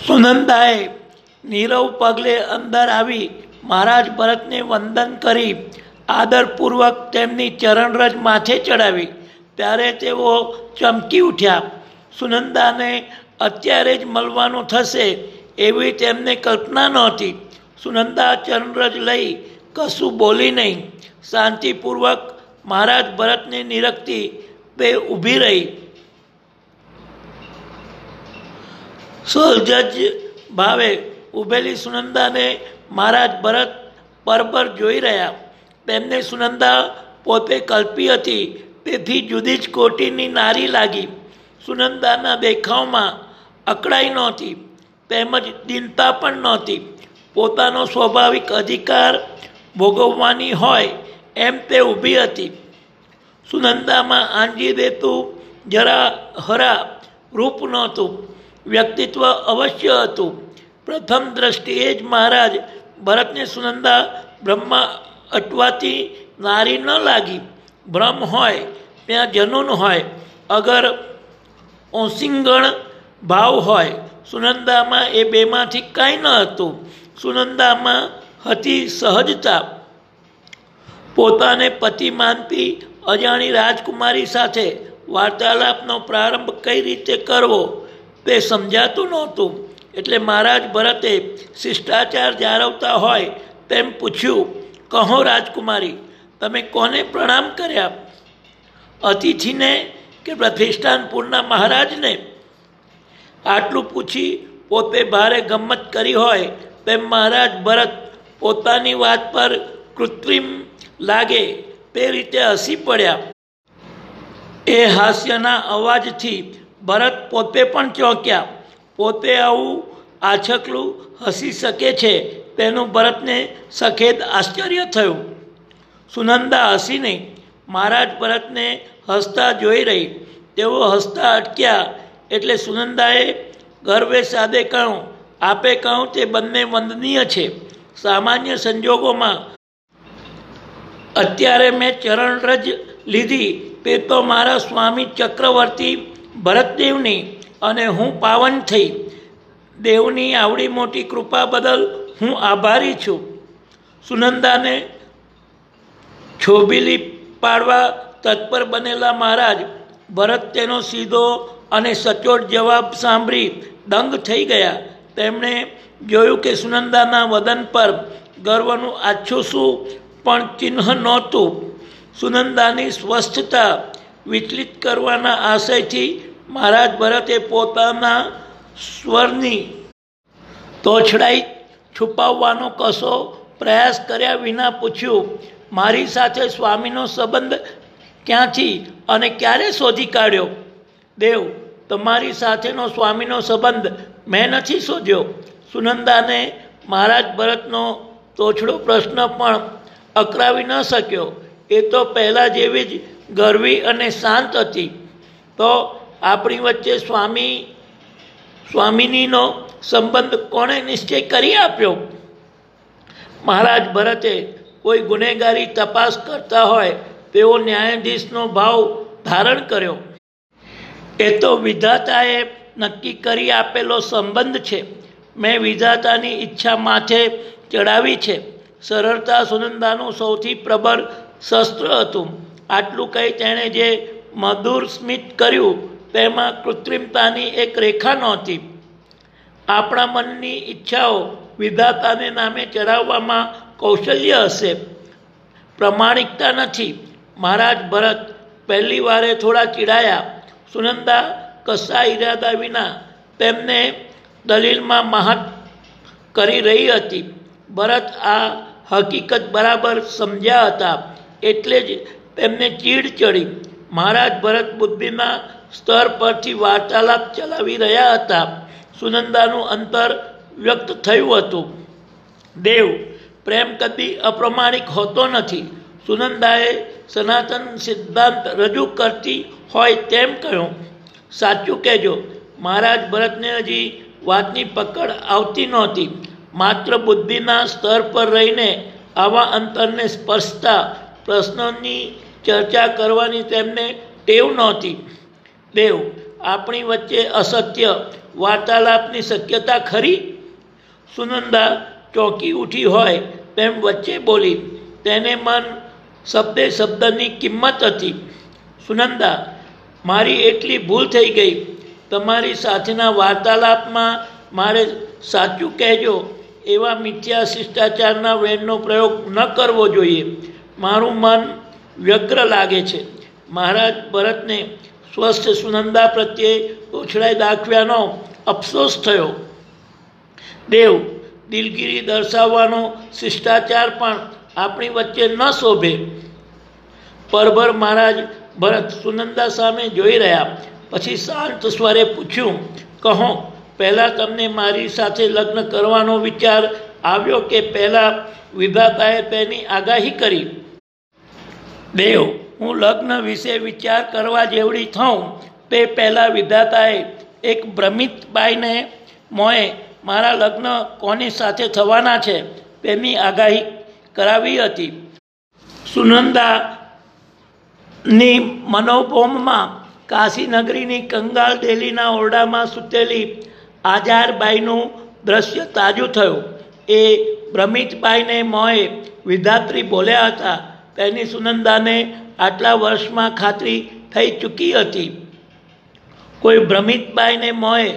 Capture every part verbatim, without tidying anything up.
સુનંદાએ નીરવ પગલે અંદર આવી મહારાજ ભરતને વંદન કરી આદરપૂર્વક તેમની ચરણરજ માથે ચડાવી. ત્યારે તેઓ ચમકી ઉઠ્યા. સુનંદાને અત્યારે જ મળવાનું થશે એવી તેમને કલ્પના નહોતી. સુનંદા ચરણરજ લઈ કશું બોલી નહીં. શાંતિપૂર્વક મહારાજ ભરતને નિરખતી તે ઊભી રહી. સહજ ભાવે ઊભેલી સુનંદાને મહારાજ ભરત પરબર જોઈ રહ્યા. તેમને સુનંદા પોતે કલ્પી હતી તેથી જુદી જ કોટીની નારી લાગી. સુનંદાના દેખાવમાં અકળાઈ નહોતી તેમજ દીનતા પણ નહોતી. પોતાનો સ્વાભાવિક અધિકાર ભોગવવાની હોય એમ તે ઊભી હતી. સુનંદામાં આંજી દેતું જરા હરા રૂપ નહોતું, વ્યક્તિત્વ અવશ્ય હતું. પ્રથમ દ્રષ્ટિએ જ મહારાજ ભરતને સુનંદા બ્રહ્મા અટવાતી નારી ન લાગી. ભ્રમ હોય ત્યાં જનૂન હોય, અગર ઓસિંગણ ભાવ હોય. સુનંદામાં એ બેમાંથી કાંઈ ન હતું. સુનંદામાં હતી સહજતા. પોતાને પતિ માનતી અજાણી રાજકુમારી સાથે વાર્તાલાપનો પ્રારંભ કઈ રીતે કરવો તે સમજાતું નહોતું. એટલે મહારાજ ભરતે શિષ્ટાચાર જાળવતા હોય તેમ પૂછ્યું, કહો રાજકુમારી, તમે કોને પ્રણામ કર્યા? અતિથિને કે પ્રતિષ્ઠાનપુરના મહારાજને? આટલું પૂછી પોતે ભારે ગમ્મત કરી હોય તેમ મહારાજ ભરત પોતાની વાત પર કૃત્રિમ લાગે તે રીતે હસી પડ્યા. એ હાસ્યના અવાજથી ભરત પોતે પણ ચોંક્યા. પોતે આવું આછકલું હસી શકે છે તેનું ભરતને સખેદ આશ્ચર્ય થયું. સુનંદા હસી નહીં, મહારાજ ભરતને હસતા જોઈ રહી. તેઓ હસતા અટક્યા એટલે સુનંદાએ ગર્વે સાદે કહ્યું, આપે કહ્યું તે બંને વંદનીય છે. સામાન્ય સંજોગોમાં અત્યારે મેં ચરણરજ લીધી તે તો મારા સ્વામી ચક્રવર્તી ભરતદેવની અને હું પાવન થઈ. દેવની આવડી મોટી કૃપા બદલ હું આભારી છું. સુનંદાને છોબીલી પાડવા તત્પર બનેલા મહારાજ ભરત તેનો સીધો અને સચોટ જવાબ સાંભળી દંગ થઈ ગયા. તેમણે જોયું કે સુનંદાના વદન પર ગર્વનું આછું શું પણ ચિહ્ન નહોતું. સુનંદાની સ્વસ્થતા વિચલિત કરવાના આશયથી મહારાજ ભરતે પોતાના સ્વરની તોછડાઈ છુપાવવાનો કશો પ્રયાસ કર્યા વિના પૂછ્યું, મારી સાથે સ્વામીનો સંબંધ ક્યાંથી અને ક્યારે શોધી કાઢ્યો? દેવ, તમારી સાથેનો સ્વામીનો સંબંધ મેં નથી શોધ્યો. સુનંદાને મહારાજ ભરતનો તોછડો પ્રશ્ન પણ અકરાવી ન શક્યો. એ તો પહેલાં જેવી જ ગર્વી અને શાંત હતી. તો આપણી વચ્ચે સ્વામી સ્વામિનીનો સંબંધ કોણે નિશ્ચય કરી આપ્યો? મહારાજ ભરતે કોઈ ગુનેગારી તપાસ કરતા હોય તેવો ન્યાયાધીશનો ભાવ ધારણ કર્યો. એ તો વિધાતાએ નક્કી કરી આપેલો સંબંધ છે. મેં વિધાતાની ઈચ્છા માથે ચડાવી છે. સરળતા સુનંદાનું સૌથી પ્રબળ શસ્ત્ર હતું. આટલું કહી તેણે જે મધુર સ્મિત કર્યું તેમાં કૃત્રિમતાની એક રેખા નહોતી. આપણા મનની ઈચ્છાઓ વિધાતાને નામે ચડાવવામાં કૌશલ્ય હશે, પ્રમાણિકતા નથી. મહારાજ ભરત પહેલી વારે થોડા ચીડાયા. સુનંદા કશા ઈરાદા વિના તેમને દલીલમાં મહાત કરી રહી હતી. ભરત આ હકીકત બરાબર સમજ્યા હતા એટલે જ તેમને ચીડ ચડી. મહારાજ ભરત બુદ્ધિના સ્તર પરથી વાર્તાલાપ ચલાવી રહ્યા હતા. સુનંદાનું અંતર વ્યક્ત થયું હતું. દેવ, પ્રેમ કદી અપ્રમાણિક હોતો નથી. સુનંદાએ સનાતન સિદ્ધાંત રજૂ કરતી હોય તેમ કહ્યું. સાચું કહેજો. મહારાજ ભરતને હજી વાતની પકડ આવતી નહોતી. માત્ર બુદ્ધિના સ્તર પર રહીને આવા અંતરને સ્પર્શતા પ્રશ્નોની ચર્ચા કરવાની તેમને ટેવ નહોતી. દેવ, આપણી વચ્ચે અસત્ય વાર્તાલાપની શક્યતા ખરી? સુનંદા ચોંકી ઉઠી હોય તેમ વચ્ચે બોલી. તેને મન શબ્દે શબ્દની કિંમત હતી. સુનંદા, મારી એટલી ભૂલ થઈ ગઈ. તમારી સાથેના વાર્તાલાપમાં મારે સાચું કહેજો એવા મિથ્યા શિષ્ટાચારના વેણનો પ્રયોગ ન કરવો જોઈએ. મારું મન વ્યગ્ર લાગે છે. મહારાજ ભરતને સ્વસ્થ સુનંદા પ્રત્યે તોછડાઈ દાખવ્યાનો અફસોસ થયો. દેવ, દિલગીરી દર્શાવવાનો શિષ્ટાચાર પણ આપણી વચ્ચે ન શોભે. પરભર મહારાજ ભરત સુનંદા સામે જોઈ રહ્યા. પછી શાંત સ્વરે પૂછ્યું, કહો, પહેલાં તમને મારી સાથે લગ્ન કરવાનો વિચાર આવ્યો કે પહેલાં વિધાતાએ તેની આગાહી કરી? દેવ, હું લગ્ન વિશે વિચાર કરવા જેવડી થઉં તે પહેલાં વિધાતાએ એક ભ્રમિત બાઈને મોએ મારા લગ્ન કોની સાથે થવાના છે તેની આગાહી કરાવી હતી. સુનંદાની મનોભોમમાં કાશીનગરીની કંગાલ દેલીના ઓરડામાં સૂતેલી આજારબાઈનું દ્રશ્ય તાજું થયું. એ ભ્રમિતબાઈને મોએ વિધાત્રી બોલ્યા હતા તેની સુનંદાને આટલા વર્ષમાં ખાતરી થઈ ચૂકી હતી. કોઈ ભ્રમિતબાઈને મોએ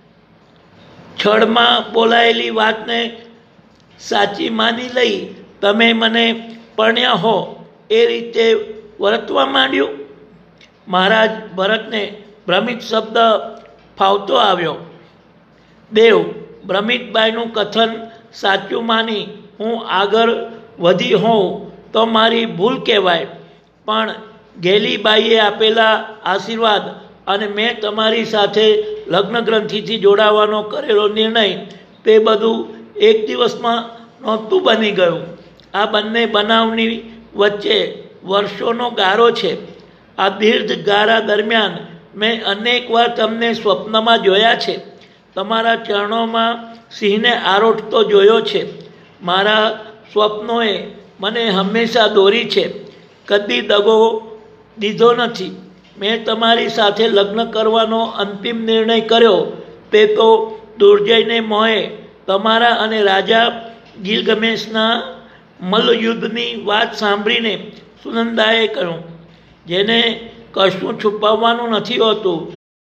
છળમાં બોલાયેલી વાતને સાચી માની લઈ તમે મને પરણ્યા હો એ રીતે વર્તવા માંડ્યું. મહારાજ ભરતને ભ્રમિત શબ્દ ફાવતો આવ્યો. દેવ, ભ્રમિતબાઈનું કથન સાચું માની હું આગળ વધી હોઉં તો મારી ભૂલ કહેવાય, પણ ગેલીબાઈએ આપેલા આશીર્વાદ અને મેં તમારી સાથે લગ્ન ગ્રંથિથી જોડાવાનો કરેલો નિર્ણય તે બધું એક દિવસમાં નહોતું બની ગયું. આ બંને બનાવની વચ્ચે વર્ષોનો ગાળો છે. આ દીર્ઘ ગાળા દરમિયાન મેં અનેક વાર તમને સ્વપ્નમાં જોયા છે. તમારા ચરણોમાં સિંહને આરોટતો જોયો છે. મારા સ્વપ્નોએ મને હંમેશા દોરી છે, કદી દગો દીધો નથી. મેં તમારી સાથે લગ્ન કરવાનો અંતિમ નિર્ણય કર્યો તે તો દુર્જયને મોહે તમારા અને રાજા ગિલગમેશના મલ્લયુદ્ધની વાત સાંભળીને સુનંદાએ કહ્યું, જેને કશું છુપાવવાનું નથી હોતું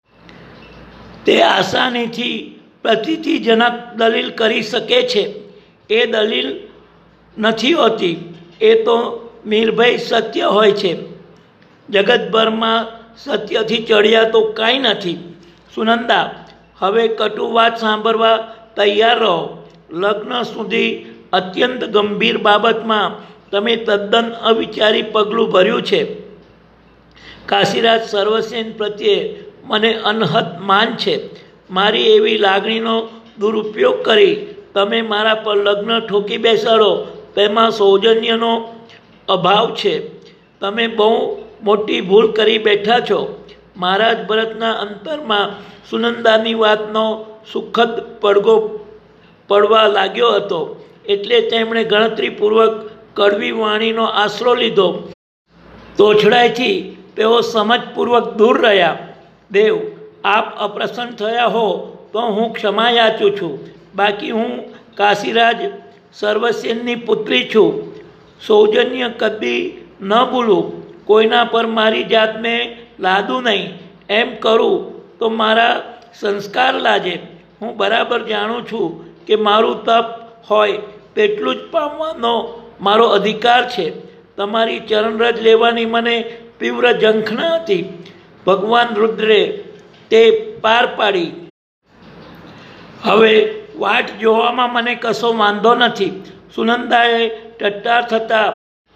તે આસાનીથી પ્રતીતિજનક દલીલ કરી શકે છે. એ દલીલ નથી હોતી, એ તો નિર્ભય સત્ય હોય છે. જગતભરમાં સત્યથી ચડિયા તો કાંઈ નથી. સુનંદા, હવે કટુ વાત સાંભળવા તૈયાર રહો. લગ્ન સુધી અત્યંત ગંભીર બાબતમાં તમે તદ્દન અવિચારી પગલું ભર્યું છે. કાશીરાજ સર્વસેન પ્રત્યે મને અનહદ માન છે. મારી એવી લાગણીનો દુરુપયોગ કરી તમે મારા પર લગ્ન ઠોકી બેસાડો તેમાં સૌજન્યનો અભાવ છે. તમે બહુ મોટી ભૂલ કરી બેઠા છો. મહારાજ ભરતના અંતરમાં સુનંદાની વાતનો સુખદ પડઘો પડવા લાગ્યો હતો, એટલે તેમણે ગણતરીપૂર્વક કડવી વાણીનો આશરો લીધો. તોછડાઈથી તેઓ સમજપૂર્વક દૂર રહ્યા. દેવ, આપ અપ્રસન્ન થયા હો તો હું ક્ષમા યાચું છું. બાકી હું કાશીરાજ સર્વસેનની પુત્રી છું. સૌજન્ય કદી ન ભૂલું. કોઈના પર મારી જાતને લાદું નહીં. એમ કરું તો મારા સંસ્કાર લાજે. હું બરાબર જાણું છું કે મારું તપ હોય તેટલું જ પામવાનો મારો અધિકાર છે. તમારી ચરણરજ લેવાની મને તીવ્ર ઝંખના હતી. ભગવાન રુદ્રે તે પાર પાડી. હવે વાટ જોવામાં મને કશો વાંધો નથી. સુનંદાએ ટટ્ટાર થતાં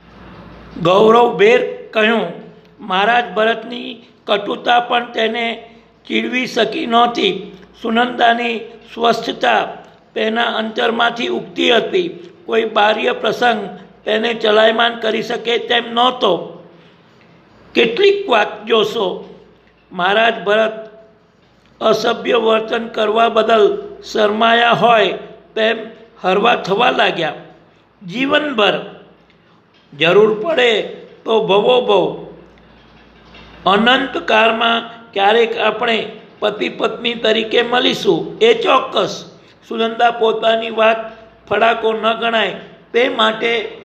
ગૌરવભેર કહ્યું. મહારાજ ભરતની કટુતા પણ તેને ચીડવી શકી નહોતી. સુનંદાની સ્વસ્થતા તેના અંતરમાંથી ઉગતી હતી. કોઈ બાહ્ય પ્રસંગ તેને ચલાયમાન કરી શકે તેમ નહોતો. કેટલીક વાત જોશો. મહારાજ ભરત અસભ્ય વર્તન કરવા બદલ શરમાયા હોય તેમ હરવા થવા લાગ્યા. જીવનભર જરૂર પડે તો ભવો ભવ. અનંતકાળમાં ક્યારેક આપણે પતિ પત્ની તરીકે મળીશું, એ ચોક્કસ. સુનંદા પોતાની વાત ફડાકો ન ગણાય તે માટે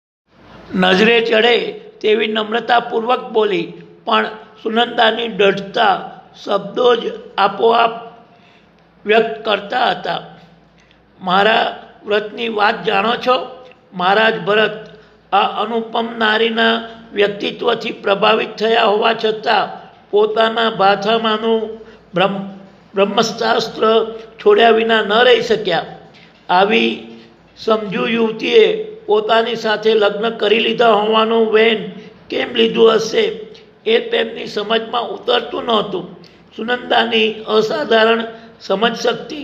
નજરે ચડે તેવી નમ્રતાપૂર્વક બોલી, પણ સુનંદાની દૃઢતા શબ્દો જ આપોઆપ વ્યક્ત કરતા હતા. મારા વ્રતની વાત જાણો છો? મહારાજ ભરત આ અનુપમ નારીના વ્યક્તિત્વથી પ્રભાવિત થયા હોવા છતાં પોતાના ભાથામાંનું બ્રહ્મ બ્રહ્મશાસ્ત્ર છોડ્યા વિના ન રહી શક્યા. આવી સમજુ યુવતીએ પોતાની સાથે લગ્ન કરી લીધા હોવાનું વેન કેમ લીધું હશે એ તેમની સમજમાં ઉતરતું નહોતું. સુનંદાની અસાધારણ સમજશક્તિ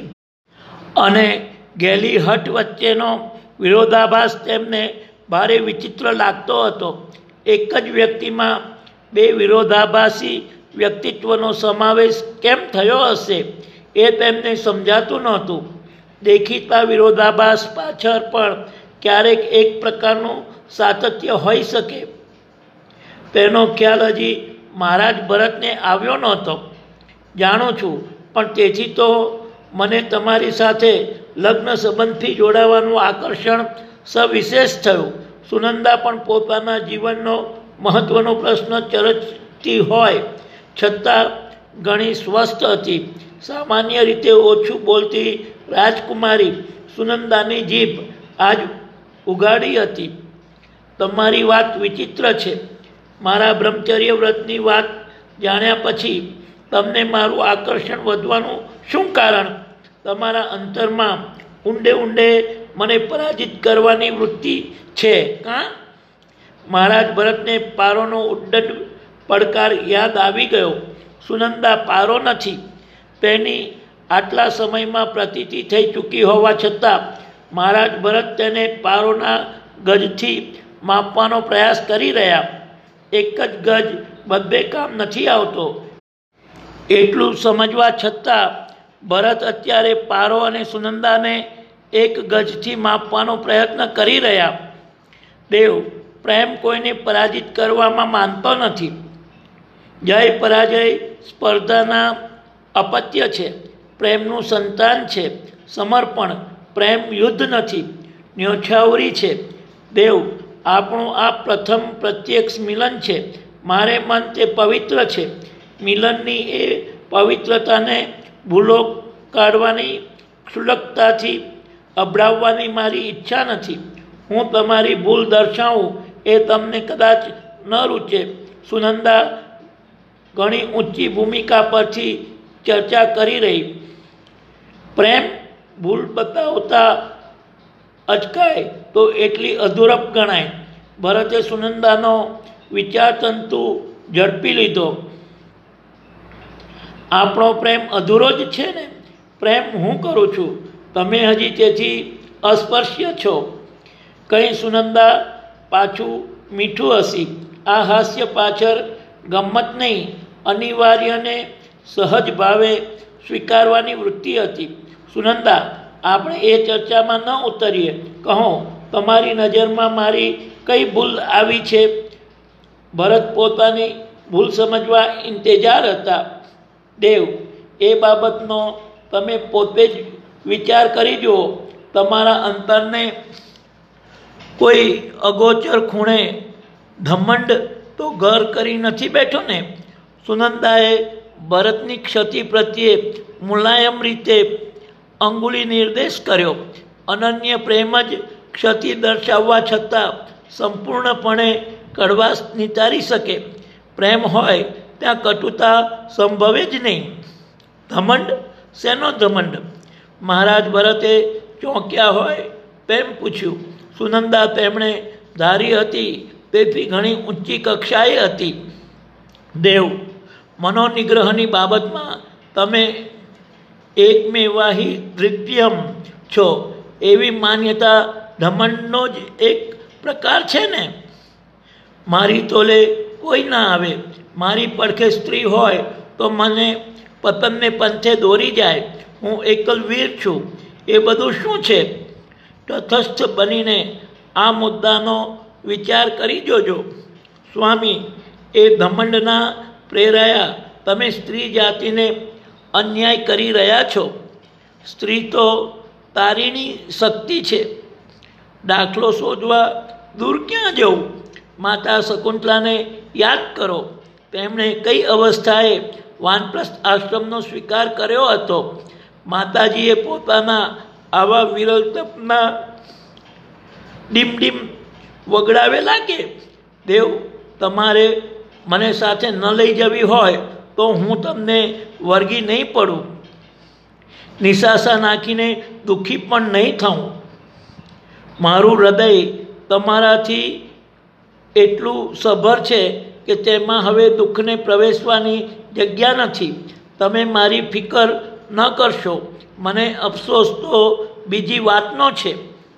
અને ગેલી હઠ વચ્ચેનો વિરોધાભાસ તેમને ભારે વિચિત્ર લાગતો હતો. એક જ વ્યક્તિમાં બે વિરોધાભાસી વ્યક્તિત્વનો સમાવેશ કેમ થયો હશે એ તેમને સમજાતું નહોતું. દેખીતા વિરોધાભાસ પાછળ પણ ક્યારેક એક પ્રકારનું સાતત્ય હોઈ શકે તેનો ખ્યાલ હજી મહારાજ ભરતને આવ્યો નહોતો. જાણું છું, પણ તેથી તો મને તમારી સાથે લગ્ન સંબંધથી જોડાવાનું આકર્ષણ સવિશેષ થયું. સુનંદા પણ પોતાના જીવનનો મહત્વનો પ્રશ્ન ચરચતી હોય છતાં ઘણી સ્વસ્થ હતી. સામાન્ય રીતે ઓછું બોલતી રાજકુમારી સુનંદાની જીભ આજ ઉગાડી હતી. તમારી વાત વિચિત્ર છે. મારા બ્રહ્મચર્ય વ્રતની વાત જાણ્યા પછી તમને મારું આકર્ષણ વધવાનું શું કારણ? તમારા અંતરમાં ઊંડે ઊંડે મને પરાજિત કરવાની વૃત્તિ છે કાં? મહારાજ ભરતને પારોનો ઉદ્દંડ પડકાર યાદ આવી ગયો. સુનંદા પારો નથી તેની આટલા સમયમાં પ્રતીતિ થઈ ચૂકી હોવા છતાં મહારાજ ભરત તેને પારોના ગજથી માપવાનો પ્રયાસ કરી રહ્યા. એક જ ગજ બધે કામ નથી આવતો એટલું સમજવા છતાં ભરત અત્યારે પારો અને સુનંદાને એક ગજથી માપવાનો પ્રયત્ન કરી રહ્યા. દેવ, પ્રેમ કોઈને પરાજિત કરવામાં માનતો નથી. જય પરાજય સ્પર્ધાના અપત્ય છે. પ્રેમનું સંતાન છે સમર્પણ. પ્રેમ યુદ્ધ નથી, ન્યોછાવરી છે. દેવ, આપણું આ પ્રથમ પ્રત્યક્ષ મિલન છે. મારે મન તે પવિત્ર છે. મિલનની એ પવિત્રતાને ભૂલો કાઢવાની ક્ષુલ્લકતાથી અભડાવવાની મારી ઈચ્છા નથી. હું તમારી ભૂલ દર્શાવું એ તમને કદાચ ન રૂચે. સુનંદા ઘણી ઊંચી ભૂમિકા પરથી ચર્ચા કરી રહી. પ્રેમ ભૂલ બતાવતા અચકાય તો એટલી અધૂરપ ગણાય. ભરતે સુનંદાનો વિચારતંતુ ઝડપી લીધો. આપણો પ્રેમ અધૂરો જ છે ને? પ્રેમ હું કરું છું, તમે હજી તેથી અસ્પર્શ્ય છો. કંઈ સુનંદા પાછું મીઠું હસી. આ હાસ્ય પાછળ ગમ્મત નહીં, અનિવાર્યને સહજ ભાવે સ્વીકારવાની વૃત્તિ હતી. સુનંદા, આપણે એ ચર્ચામાં ન ઉતરીએ. કહો, તમારી નજરમાં મારી કઈ ભૂલ આવી છે? ભરત પોતાની ભૂલ સમજવા ઇંતેજાર હતા. દેવ, એ બાબતનો તમે પોતે જ વિચાર કરી જુઓ. તમારા અંતરને કોઈ અગોચર ખૂણે ધમંડ તો ઘર કરી નથી બેઠો ને? સુનંદાએ ભરતની ક્ષતિ પ્રત્યે મુલાયમ રીતે અંગુલી નિર્દેશ કર્યો. અનન્ય પ્રેમ જ ક્ષતિ દર્શાવવા છતાં સંપૂર્ણપણે કડવાશ નિતારી શકે. પ્રેમ હોય ત્યાં કટુતા સંભવે જ નહીં. ધમંડ? શેનો ધમંડ? મહારાજ ભરતે ચોંક્યા હોય તેમ પૂછ્યું. સુનંદા તેમણે ધારી હતી તેથી ઘણી ઊંચી કક્ષાએ હતી. દેવ, મનોનિગ્રહની બાબતમાં તમે એકમેવાહી દ્વિતીયમ છો એવી માન્યતા ધમંડનો જ એક પ્રકાર છે ને? મારી તોલે કોઈ ના આવે. મારી પડખે સ્ત્રી હોય તો મને પતનને પંથે દોરી જાય. હું એકલ વીર છું. એ બધું શું છે? તટસ્થ બનીને આ મુદ્દાનો વિચાર કરી જોજો. સ્વામી, એ ધમંડના પ્રેરાયા તમે સ્ત્રી જાતિને અન્યાય કરી રહ્યા છો. સ્ત્રી તો તારીની શક્તિ છે. દાખલો શોધવા દૂર ક્યાં જવું? માતા શકુંતલાને યાદ કરો. તેમણે કઈ અવસ્થાએ વાનપ્રસ્થ આશ્રમનો સ્વીકાર કર્યો હતો? માતાજીએ પોતાના આવા વિરલ તપના ડીમ વગડાવેલા કે? દેવ, તમારે મને સાથે ન લઈ જવી હોય તો હું તમને વળગી નહીં પડું, નિશાસા નાખીને દુઃખી પણ નહીં થઉં. મારું હૃદય તમારાથી એટલું સભર છે કે તેમાં હવે દુઃખને પ્રવેશવાની જગ્યા નથી. તમે મારી ફિકર ન કરશો. મને અફસોસ તો બીજી વાતનો છે.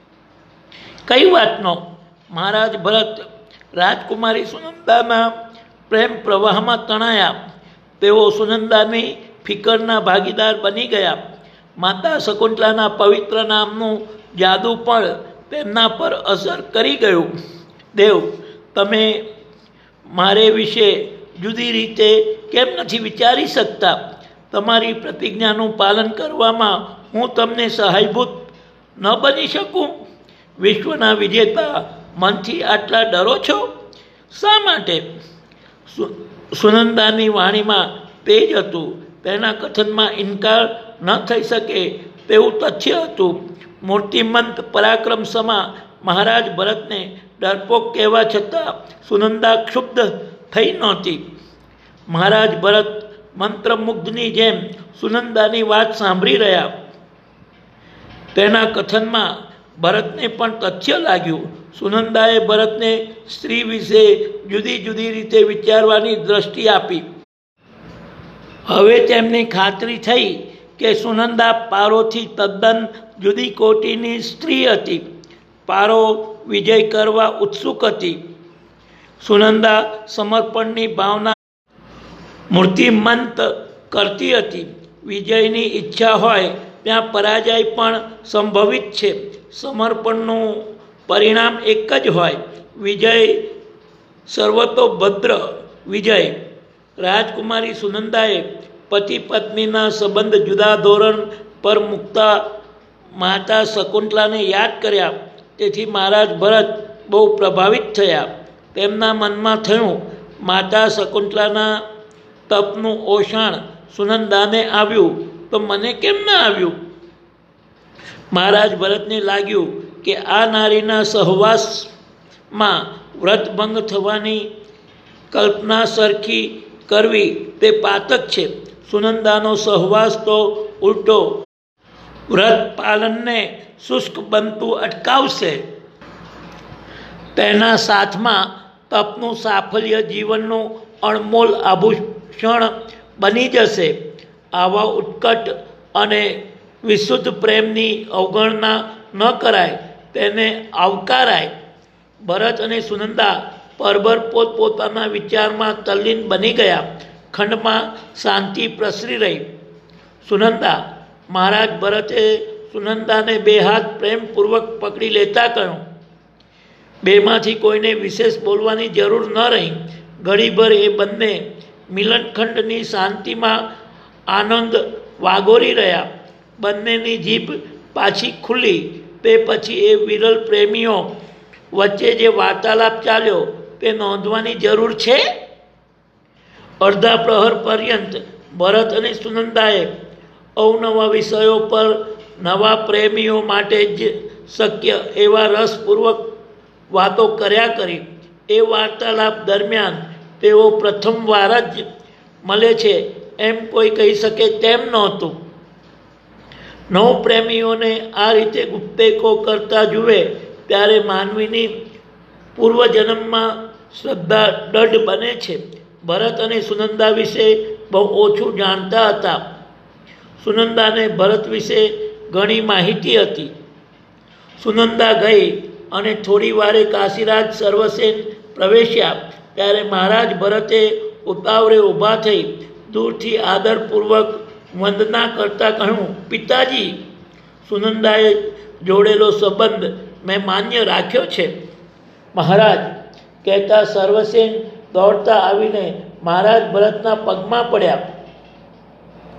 કઈ વાતનો? મહારાજ ભરત રાજકુમારી સુનંદાના પ્રેમ પ્રવાહમાં તણાયા. તેઓ સુનંદાની ફિકરના ભાગીદાર બની ગયા. માતા શકુંતલાના પવિત્ર નામનું જાદુ પણ તેમના પર અસર કરી ગયું. દેવ, તમે મારે વિશે જુદી રીતે કેમ નથી વિચારી શકતા? તમારી પ્રતિજ્ઞાનું પાલન કરવામાં હું તમને સહાયભૂત ન બની શકું? વિશ્વના વિજેતા મનથી આટલા ડરો છો? શા માટે? સુનંદાની વાણીમાં તેજ હતું. તેના કથનમાં ઇનકાર ન થઈ શકે તેવું તથ્ય હતું. મૂર્તિમંત પરાક્રમ સમા મહારાજ ભરતને ડરપોક કહેવા છતાં સુનંદા ક્ષુબ્ધ થઈ નહોતી. મહારાજ ભરત મંત્રમુગ્ધની જેમ સુનંદાની વાત સાંભળી રહ્યા. તેના કથનમાં ભરતને પણ તથ્ય લાગ્યું. સુનંદાએ ભરતને સ્ત્રી વિશે જુદી જુદી રીતે વિચારવાની દ્રષ્ટિ આપી. હવે તેમને ખાતરી થઈ કે સુનંદા પારોથી તદ્દન જુદી કોટીની સ્ત્રી હતી. પારો વિજય કરવા ઉત્સુક હતી. સુનંદા સમર્પણની ભાવના મૂર્તિમંત કરતી હતી. વિજયની ઈચ્છા હોય ત્યાં પરાજય પણ સંભવિત છે. સમર્પણનું પરિણામ એક જ હોય, વિજય, સર્વતોભદ્ર વિજય. રાજકુમારી સુનંદાએ પતિ પત્નીના સંબંધ જુદા ધોરણ પર મૂકતા માતા શકુંતલાને યાદ કર્યા. તેથી મહારાજ ભરત બહુ પ્રભાવિત થયા. તેમના મનમાં થયું, માતા શકુંતલાના તપનું ઓશાણ સુનંદાને આવ્યું તો મને કેમ ના આવ્યું? મહારાજ ભરતને લાગ્યું કે આ નારીના સહવાસમાં વ્રતભંગ થવાની કલ્પના સરખી કરવી તે પાતક છે. સુનંદાનો સહવાસ તો ઉલટો વ્રત પાલનને શુષ્ક બનતું અટકાવશે. તેના સાથમાં તપનું સાફલ્ય જીવનનું અણમોલ આભૂષણ બની જશે. આવા ઉત્કટ અને વિશુદ્ધ પ્રેમની અવગણના ન કરાય, તેને આવકારાય. ભરત અને સુનંદા પરબર પોતપોતાના વિચારમાં તલ્લીન બની ગયા. ખંડમાં શાંતિ પ્રસરી રહી. સુનંદા, મહારાજ ભરતે સુનંદાને બે હાથ પ્રેમપૂર્વક પકડી લેતા કહ્યું. બેમાંથી કોઈને વિશેષ બોલવાની જરૂર ન રહી. ઘડીભર એ બંને મિલનખંડની શાંતિમાં આનંદ વાગોરી રહ્યા. બંનેની જીભ પાછી ખુલ્લી. તે પછી એ વિરલ પ્રેમીઓ વચ્ચે જે વાર્તાલાપ ચાલ્યો તે નોંધવાની જરૂર છે. અડધા પ્રહર પર્યંત ભરત અને સુનંદાએ અવનવા વિષયો પર નવા પ્રેમીઓ માટે જ શક્ય એવા રસપૂર્વક વાતો કર્યા કરી. એ વાર્તાલાપ દરમિયાન તેઓ પ્રથમવાર જ મળે છે એમ કોઈ કહી શકે તેમ નહોતું. નવ પ્રેમીઓને આ રીતે ગુપ્તેકો કરતા જુએ ત્યારે માનવીની પૂર્વજન્મમાં શ્રદ્ધા દઢ બને છે. ભરત અને સુનંદા વિશે બહુ ઓછું જાણતા હતા. સુનંદાને ભરત વિશે ઘણી માહિતી હતી. સુનંદા ગઈ અને થોડી વારે કાશીરાજ સર્વસેન પ્રવેશ્યા ત્યારે મહારાજ ભરતે ઉતાવળે ઊભા થઈ દૂરથી આદરપૂર્વક વંદના કરતા કહ્યું, પિતાજી. સુનંદાએ જોડેલો સંબંધ મેં માન્ય રાખ્યો છે મહારાજ, કહેતા સર્વસેન દોડતા આવીને મહારાજ ભરતના પગમાં પડ્યા.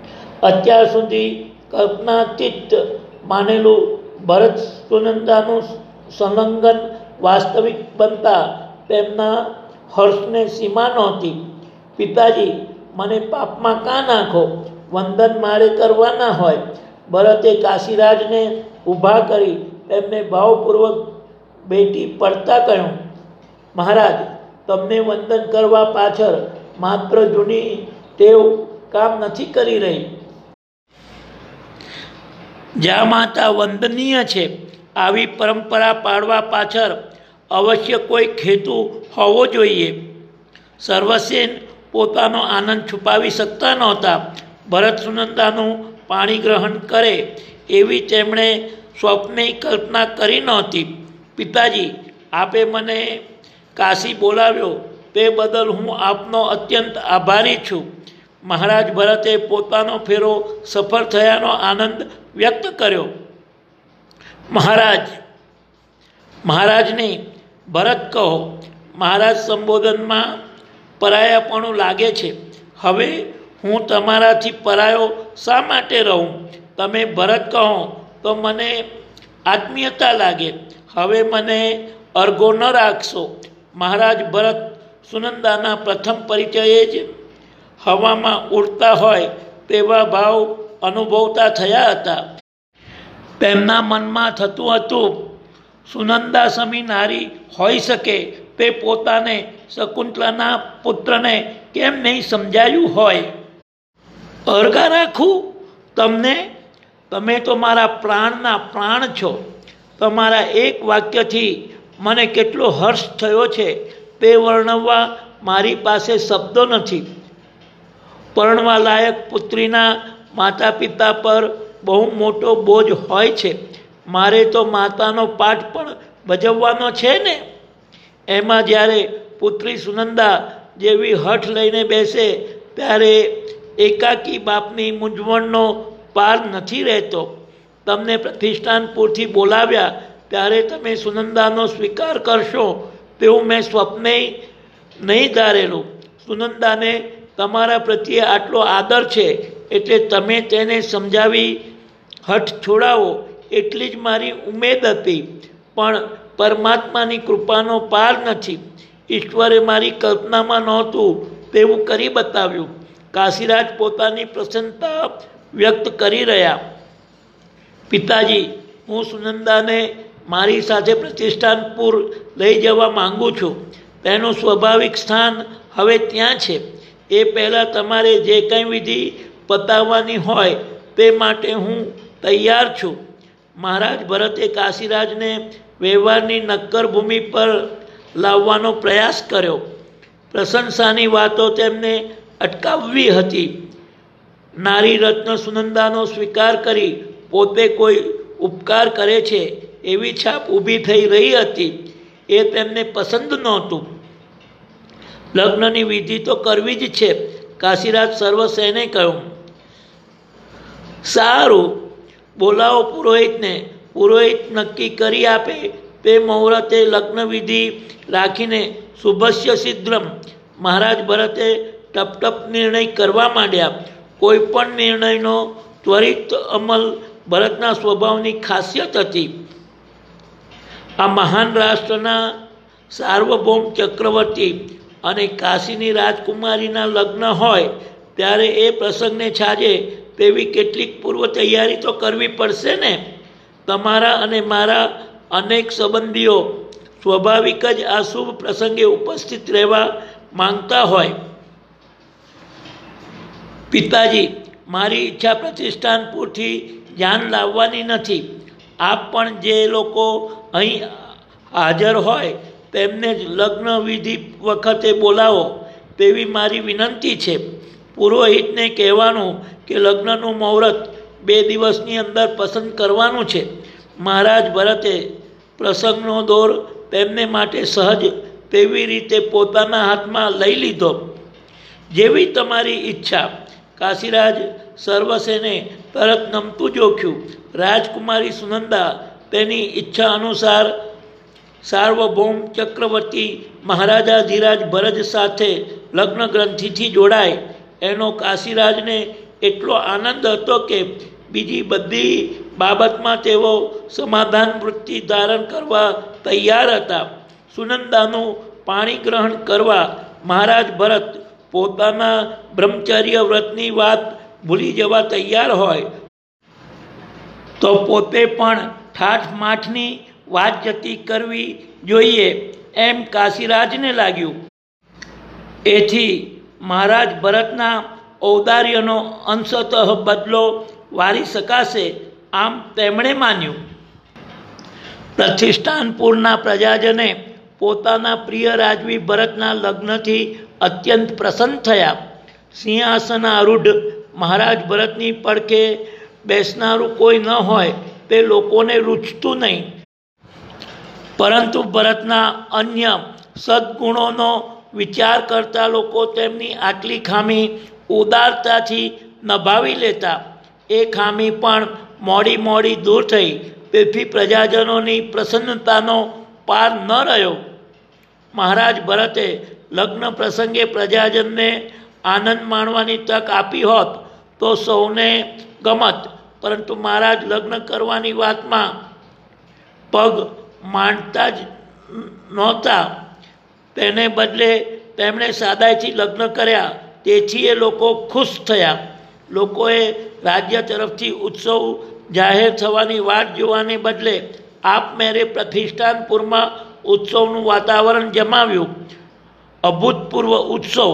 અત્યાર સુધી કલ્પનાતીત માનેલું ભરત સુનંદાનું સંલગ્ન વાસ્તવિક બનતા તેમના હર્ષને સીમા નહોતી. પિતાજી, મને પાપમાં કાં નાખો? વંદન મારે કરવાના હોય. ભરતે કાશીરાજને ઊભા કરી તેમને ભાવપૂર્વક બેટી પડતા કહ્યું, મહારાજ, તમને વંદન કરવા પાછળ માત્ર જૂની ટેવ કામ નથી કરી રહી. જ્યાં માતા વંદનીય છે આવી પરંપરા પાડવા પાછળ અવશ્ય કોઈ હેતુ હોવો જોઈએ. સર્વસેન પોતાનો આનંદ છુપાવી શકતા નહોતા. ભરત સુનંદાનું પાણી ગ્રહણ કરે એવી તેમણે સ્વપ્ને કલ્પના કરી નહોતી. પિતાજી, આપે મને કાશી બોલાવ્યો તે બદલ હું આપનો અત્યંત આભારી છું. મહારાજ ભરતે પોતાનો ફેરો સફળ થયાનો આનંદ વ્યક્ત કર્યો. મહારાજ મહારાજને ભરત કહો. મહારાજ સંબોધનમાં પરાયાપણું લાગે છે. હવે હું તમારાથી પરાયો શા માટે રહું? તમે ભરત કહો તો મને આત્મીયતા લાગે. હવે મને અરગો ન રાખશો. મહારાજ ભરત સુનંદાના પ્રથમ પરિચયે જ હવામાં ઉડતા હોય તેવા ભાવ અનુભવતા થયા હતા. તેમના મનમાં થતું હતું, સુનંદા સમી નારી હોઈ શકે તે પોતાને શકુંતલાના પુત્રને કેમ નહીં સમજાયું હોય? અરગા રાખું તમને? તમે તો મારા પ્રાણના પ્રાણ છો. તમારા એક વાક્યથી મને કેટલો હર્ષ થયો છે તે વર્ણવવા મારી પાસે શબ્દો નથી. પરણવા લાયક પુત્રીના માતા પિતા પર બહુ મોટો બોજ હોય છે. મારે તો માતાનો પાઠ પણ ભજવવાનો છે ને. એમાં જ્યારે પુત્રી સુનંદા જેવી હઠ લઈને બેસે ત્યારે એકાકી બાપની મૂંઝવણનો પાર નથી રહેતો. તમને પ્રતિષ્ઠાનપુરથી બોલાવ્યા ત્યારે તમે સુનંદાનો સ્વીકાર કરશો તેવું મેં સ્વપ્ને નહીં ધારેલું. સુનંદાને તમારા પ્રત્યે આટલો આદર છે એટલે તમે તેને સમજાવી હઠ છોડાવો એટલી જ મારી ઉમેદ હતી. પણ પરમાત્માની કૃપાનો પાર નથી. ઈશ્વરે મારી કલ્પનામાં નહોતું તેવું કરી બતાવ્યું. કાશીરાજ પોતાની પ્રસન્નતા વ્યક્ત કરી રહ્યા. પિતાજી, હું સુનંદાને મારી સાથે પ્રતિષ્ઠાનપુર લઈ જવા માંગુ છું. તેનું સ્વાભાવિક સ્થાન હવે ત્યાં છે. એ પહેલાં તમારે જે કંઈ વિધિ પતાવવાની હોય તે માટે હું તૈયાર છું. મહારાજ ભરતે કાશીરાજને વ્યવહારની નક્કર ભૂમિ પર લાવવાનો પ્રયાસ કર્યો. પ્રશંસાની વાતો તેમને અટકાવવી હતી. નારી રત્ન સુનંદાનો સ્વીકાર કરી પોતે કોઈ ઉપકાર કરે છે એવી છાપ ઊભી થઈ રહી હતી. એ તેમને પસંદ નહોતું. લગ્નની વિધિ તો કરવી જ છે. કાશીરાજ સર્વસેને કહ્યું. સારું, બોલાવો પુરોહિતને. પુરોહિત નક્કી કરી આપે તે મુહૂર્તે લગ્ન વિધિ રાખીને શુભસ્ય સિદ્ધમ. મહારાજ ભરતે ટપટપ નિર્ણય કરવા માંડ્યા. કોઈ પણ નિર્ણયનો ત્વરિત અમલ ભરતના સ્વભાવની ખાસિયત હતી. આ મહાન રાષ્ટ્રના સાર્વભૌમ ચક્રવર્તી અને કાશીની રાજકુમારીના લગ્ન હોય ત્યારે એ પ્રસંગને છાજે તેવી કેટલીક પૂર્વ તૈયારી તો કરવી પડશે ને. તમારા અને મારા અનેક સંબંધીઓ સ્વાભાવિક જ આ શુભ પ્રસંગે ઉપસ્થિત રહેવા માંગતા હોય. પિતાજી, મારી ઈચ્છા પ્રતિષ્ઠાનપુરથી જાન લાવવાની નથી. આપ પણ જે લોકો અહીં હાજર હોય તેમને જ લગ્ન વિધિ વખતે બોલાવો તેવી મારી વિનંતી છે. પુરોહિતને કહેવાનું કે લગ્નનું મુહૂર્ત બે દિવસની અંદર પસંદ કરવાનું છે. મહારાજ ભરતે પ્રસંગનો દોર તેમને માટે સહજ તેવી રીતે પોતાના હાથમાં લઈ લીધો. જેવી તમારી ઈચ્છા. કાશીરાજ સર્વસેને તરત નમતું જોખ્યું. રાજકુમારી સુનંદા તેની ઈચ્છા અનુસાર સાર્વભૌમ ચક્રવર્તી મહારાજા ધીરાજ ભરત સાથે લગ્ન ગ્રંથિથી જોડાય એનો કાશીરાજને એટલો આનંદ હતો કે બીજી બધી બાબતમાં તેઓ સમાધાન વૃત્તિ ધારણ કરવા તૈયાર હતા. સુનંદાનું પાણી ગ્રહણ કરવા મહારાજ ભરત પોતાના બ્રહ્મચર્ય વ્રતની વાત ભૂલી જવા તૈયાર હોય તો પોતે પણ ઠાઠ માઠની વાત જતી કરવી જોઈએ એમ કાશીરાજને લાગ્યું. એથી મહારાજ ભરતના ઔદાર્યનો અંશતઃ બદલો વારી શકાશે આમ તેમણે માન્યું. પ્રતિષ્ઠાનપુરના પ્રજાજને પોતાના પ્રિય રાજવી ભરતના લગ્નથી અત્યંત પ્રસન્ન થયા. સિંહાસન આરૂઢ મહારાજ ભરતની પડખે બેસનારું કોઈ ન હોય તે લોકોને રૂચતું નહીં. પરંતુ ભરતના અન્ય સદ્ગુણોનો વિચાર કરતા લોકો તેમની આટલી ખામી ઉદારતાથી નભાવી લેતા. એ ખામી પણ મોડી મોડી દૂર થઈ. તેથી પ્રજાજનોની પ્રસન્નતાનો પાર ન રહ્યો. મહારાજ ભરતે લગ્ન પ્રસંગે પ્રજાજનને આનંદ માણવાની તક આપી હોત તો સૌને ગમત. પરંતુ મહારાજ લગ્ન કરવાની વાતમાં પગ માંડતા જ નહોતા. તેને બદલે તેમણે સાદાઈથી લગ્ન કર્યા. તેથી એ લોકો ખુશ થયા. લોકોએ રાજ્ય તરફથી ઉત્સવ જાહેર થવાની વાટ જોવાને બદલે આપમેળે પ્રતિષ્ઠાનપુરમાં ઉત્સવનું વાતાવરણ જમાવ્યું. અભૂતપૂર્વ ઉત્સવ.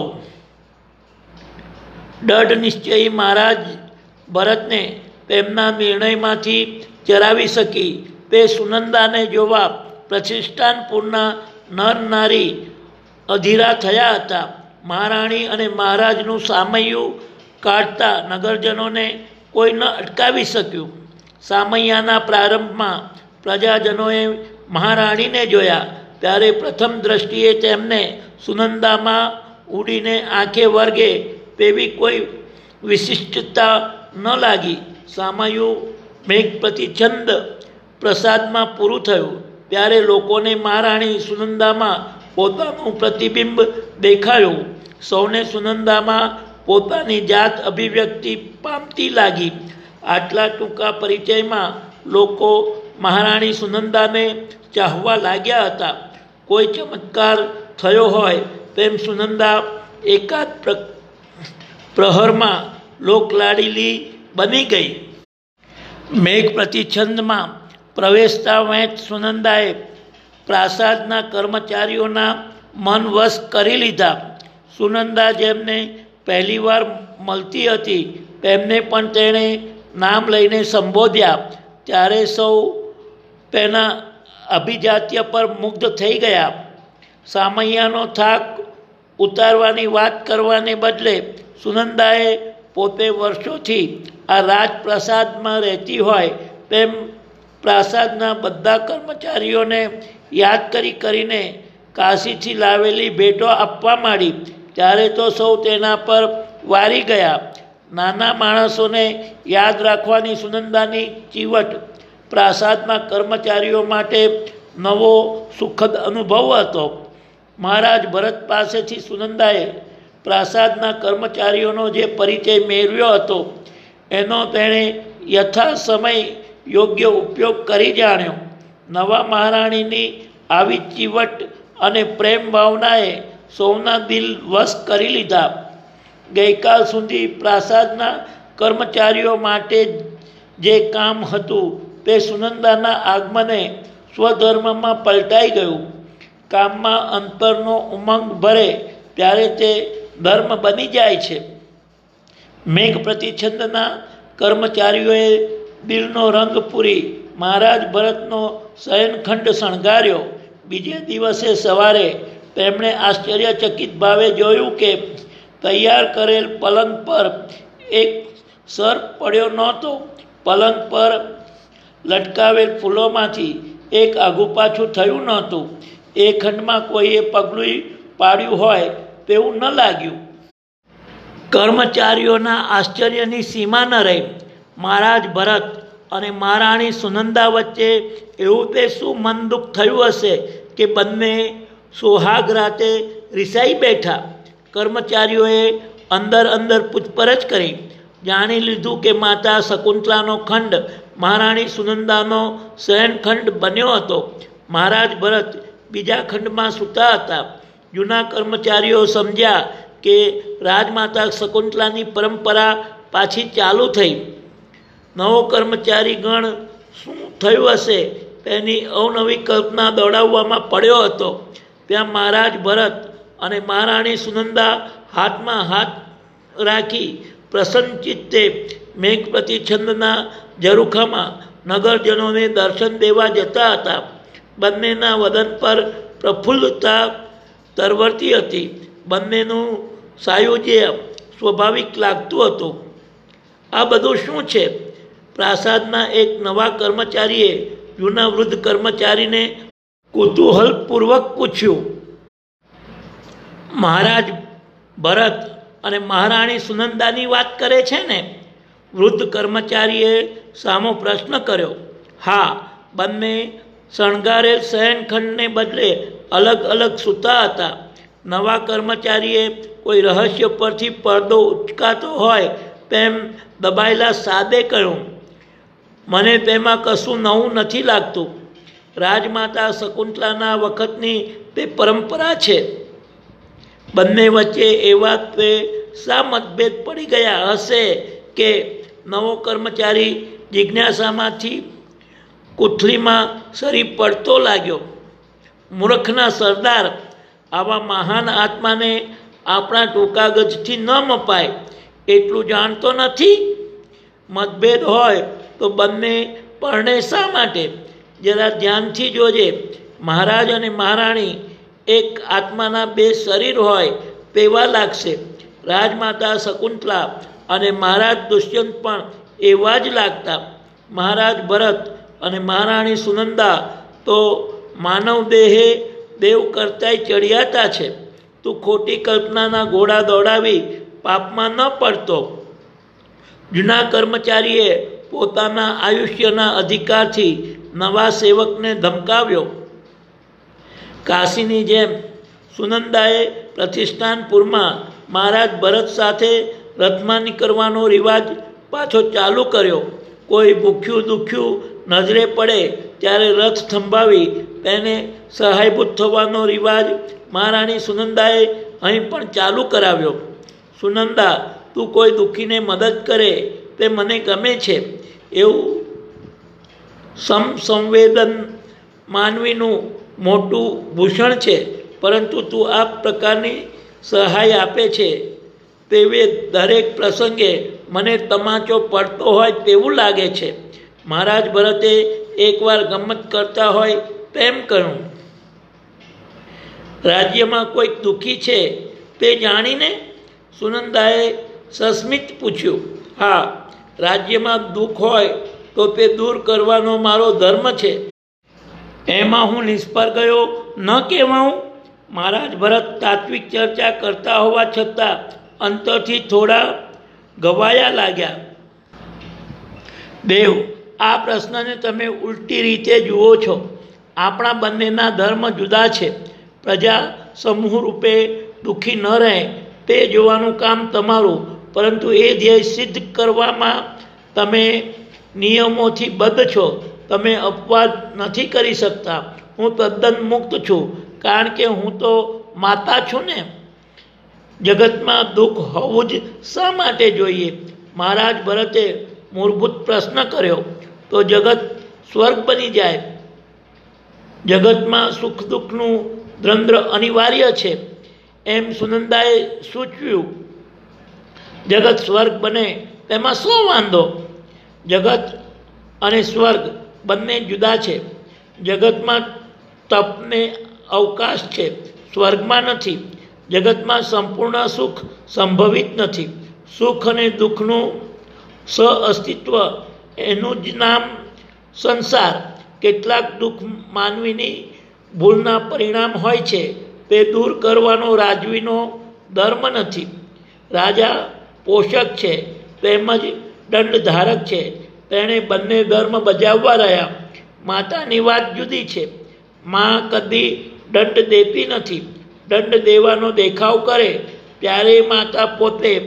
દૃઢ નિશ્ચયી મહારાજ ભરતને તેમના નિર્ણયમાંથી ચરાવી શકી તે સુનંદાને જોવા પ્રતિષ્ઠાનપુરના નર નારી અધીરા થયા હતા. મહારાણી અને મહારાજનું સામૈયું કાઢતા નગરજનોને કોઈ ન અટકાવી શક્યું. સામૈયાના પ્રારંભમાં પ્રજાજનોએ મહારાણીને જોયા ત્યારે પ્રથમ દ્રષ્ટિએ તેમને સુનંદામાં ઉડીને આંખે વર્ગે તેવી કોઈ વિશિષ્ટતા ન લાગી. સામૈયું મેઘ પ્રતિછંદ પ્રસાદમાં પૂરું થયું ત્યારે લોકોને મહારાણી સુનંદામાં પોતાનું પ્રતિબિંબ દેખાયું. સૌને સુનંદામાં પોતાની જાત અભિવ્યક્તિ પામતી લાગી. આટલા ટૂંકા પરિચયમાં લોકો મહારાણી સુનંદાને ચાહવા લાગ્યા હતા. કોઈ ચમત્કાર થયો હોય તેમ સુનંદા એકાદ પ્રહરમાં લોકલાડીલી બની ગઈ. મેઘ પ્રતિછંદમાં પ્રવેશતા વેંત સુનંદાએ પ્રાસાદના કર્મચારીઓના મન વશ કરી લીધા. સુનંદા જેમને પહેલીવાર મળતી હતી તેમને પણ તેણે નામ લઈને સંબોધ્યા. ત્યારે સૌ તેના અભિજાત્ય પર મુગ્ધ થઈ ગયા. સામૈયાનો થાક ઉતારવાની વાત કરવાને બદલે સુનંદાએ પોતે વર્ષોથી આ રાજપ્રાસાદમાં રહેતી હોય તેમ પ્રાસાદના બધા કર્મચારીઓને યાદ કરી કરીને કાશીથી લાવેલી ભેટો આપવા માંડી. ત્યારે તો સૌ તેના પર વારી ગયા. નાના માણસોને યાદ રાખવાની સુનંદાની ચીવટ પ્રાસાદના કર્મચારીઓ માટે નવો સુખદ અનુભવ હતો. મહારાજ ભરત પાસેથી સુનંદાએ પ્રાસાદના કર્મચારીઓનો જે પરિચય મેળવ્યો હતો એનો તેણે યથા સમય યોગ્ય ઉપયોગ કરી જાણ્યો. નવા મહારાણીની આવી ચીવટ અને પ્રેમ ભાવનાએ સૌના દિલ વશ કરી લીધા. ગઈકાલ સુધી પ્રાસાદના કર્મચારીઓ માટે જે કામ હતું તે સુનંદાના આગમને સ્વધર્મમાં પલટાઈ ગયું. કામમાં અંતરનો ઉમંગ ભરે ત્યારે તે ધર્મ બની જાય છે. મેઘ પ્રતિછંદના કર્મચારીઓએ દિલનો રંગ પૂરી મહારાજ ભરતનો શયનખંડ શણગાર્યો. બીજે દિવસે સવારે તેમણે આશ્ચર્યચકિત ભાવે જોયું કે તૈયાર કરેલ પલંગ પર એક સર્પ પડ્યો નહોતો. પલંગ પર લટકાવેલ ફૂલોમાંથી એક આઘું પાછું થયું નહોતું. એ ખંડમાં કોઈએ પગલું પાડ્યું હોય તેવું ન લાગ્યું. કર્મચારીઓના આશ્ચર્યની સીમા ન રહી. મહારાજ ભરત અને મહારાણી સુનંદા વચ્ચે એવું તે શું મન દુઃખ થયું હશે કે બંને સોહાગ રાતે રિસાઈ બેઠા. કર્મચારીઓએ અંદર અંદર પૂછપરછ કરી. જાણી લીધું કે માતા શકુંતલાનો ખંડ મહારાણી સુનંદાનો શયનખંડ બન્યો હતો. મહારાજ ભરત બીજા ખંડમાં સૂતા હતા. જૂના કર્મચારીઓ સમજ્યા કે રાજમાતા શકુંતલાની પરંપરા પાછી ચાલુ થઈ. નવો કર્મચારી ગણ શું થયું હશે તેની અવનવી કલ્પના દોડાવવામાં પડ્યો હતો. ત્યાં મહારાજ ભરત અને મહારાણી સુનંદા હાથમાં હાથ રાખી પ્રસન્ન ચિત્તે મેઘ પ્રતિછંદના ઝરૂખામાં નગરજનોને દર્શન દેવા જતા હતા. બંનેના વદન પર પ્રફુલ્લતા તરવરતી હતી. બંનેનું સાયુજ્ય સ્વાભાવિક લાગતું હતું. આ બધું શું છે? પ્રાસાદના એક નવા કર્મચારીએ જૂના વૃદ્ધ કર્મચારીને કુતૂહલપૂર્વક પૂછ્યું. મહારાજ ભરત અને મહારાણી સુનંદાની વાત કરે છે ને? વૃદ્ધ કર્મચારીએ સામો પ્રશ્ન કર્યો. હા, બંને શણગારેલ શયનખંડને બદલે અલગ અલગ સૂતા હતા. નવા કર્મચારીએ કોઈ રહસ્ય પરથી પડદો ઉચકાતો હોય તેમ દબાયેલા સાદે કહ્યું, મને તેમાં કશું નવું નથી લાગતું. રાજમાતા શકુંતલાના વખતની તે પરંપરા છે. બંને વચ્ચે એવા તે શા મતભેદ પડી ગયા હશે કે નવો કર્મચારી જિજ્ઞાસામાંથી કુથલીમાં સરી પડતો લાગ્યો. મૂર્ખના સરદાર, આવા મહાન આત્માને આપણા ટૂંકા ગજથી ન મપાય એટલું જાણતો નથી? મતભેદ હોય તો બંને પરણે શા માટે? જરા ધ્યાનથી જોજે. મહારાજ અને મહારાણી એક આત્માના બે શરીર હોય તેવા લાગશે. રાજમાતા શકુંતલા અને મહારાજ દુષ્યંત પણ એવા જ લાગતા. મહારાજ ભરત અને મહારાણી સુનંદા તો માનવ દેહે દેવ કરતાંય ચડિયાતા છે. તું ખોટી કલ્પનાના ઘોડા દોડાવી પાપમાં ન પડતો. જૂના કર્મચારીએ પોતાના આયુષ્યના અધિકારથી નવા સેવકને ધમકાવ્યો. કાશીની જેમ સુનંદાએ પ્રતિષ્ઠાનપુરમાં મહારાજ ભરત સાથે રથમાં નીકળવાનો રિવાજ પાછો ચાલુ કર્યો. કોઈ ભૂખ્યું દુખ્યું નજરે પડે ત્યારે રથ થંભાવી તેને સહાયભૂત થવાનો રિવાજ મહારાણી સુનંદાએ અહીં પણ ચાલુ કરાવ્યો. સુનંદા, તું કોઈ દુઃખીને મદદ કરે તે મને ગમે છે. એવું સમસંવેદન માનવીનું મોટું ભૂષણ છે, પરંતુ તું આ પ્રકારની સહાય આપે છે તેવે દરેક પ્રસંગે મને તમાચો પડતો હોય તેવું લાગે છે. મહારાજ ભરતે એકવાર ગમત કરતા હોય તેમ કહ્યું. રાજ્યમાં કોઈક દુઃખી છે તે જાણીને સુનંદાએ સસ્મિત પૂછ્યું. હા, રાજ્યમાં દુઃખ હોય તો તે દૂર કરવાનો મારો ધર્મ છે. એમાં હું નિષ્ફળ ગયો ન કહેવાઉં? મહારાજ ભરત તાત્વિક ચર્ચા કરતા હોવા છતાં અંતરથી થોડા ગવાયા લાગ્યા. દેવ, આ પ્રશ્નને તમે ઉલટી રીતે જુઓ છો. આપણા બંનેના ધર્મ જુદા છે. પ્રજા સમૂહ રૂપે દુઃખી ન રહે તે જોવાનું કામ તમારું, પરંતુ એ ધ્યેય સિદ્ધ કરવામાં તમે નિયમોથી બદ્ધ છો. તમે અપવાદ નથી કરી શકતા. હું તદ્દન મુક્ત છું, કારણ કે હું તો માતા છું ને. જગતમાં દુઃખ હોવું જ શા માટે જોઈએ? મહારાજ ભરતે મૂળભૂત પ્રશ્ન કર્યો. તો જગત સ્વર્ગ બની જાય. જગતમાં સુખ દુઃખનું દ્વંદ્વ અનિવાર્ય છે એમ સુનંદાએ સૂચવ્યું. જગત સ્વર્ગ બને તેમાં શો વાંધો? જગત અને સ્વર્ગ બંને જુદા છે. જગતમાં તપને અવકાશ છે, સ્વર્ગમાં નથી. જગતમાં સંપૂર્ણ સુખ સંભવિત નથી. સુખ અને દુઃખનું સહઅસ્તિત્વ, એનું જ નામ સંસાર. કેટલાક દુઃખ માનવીની ભૂલના પરિણામ હોય છે, તે દૂર કરવાનો રાજવીનો ધર્મ નથી. રાજા પોષક છે તેમજ દંડધારક છે. તેણે બંને ધર્મ બજાવવા રહ્યા. માતાની વાત જુદી છે. મા કદી દંડ દેતી નથી. દંડ દેવાનો દેખાવ કરે ત્યારે માતા પોતે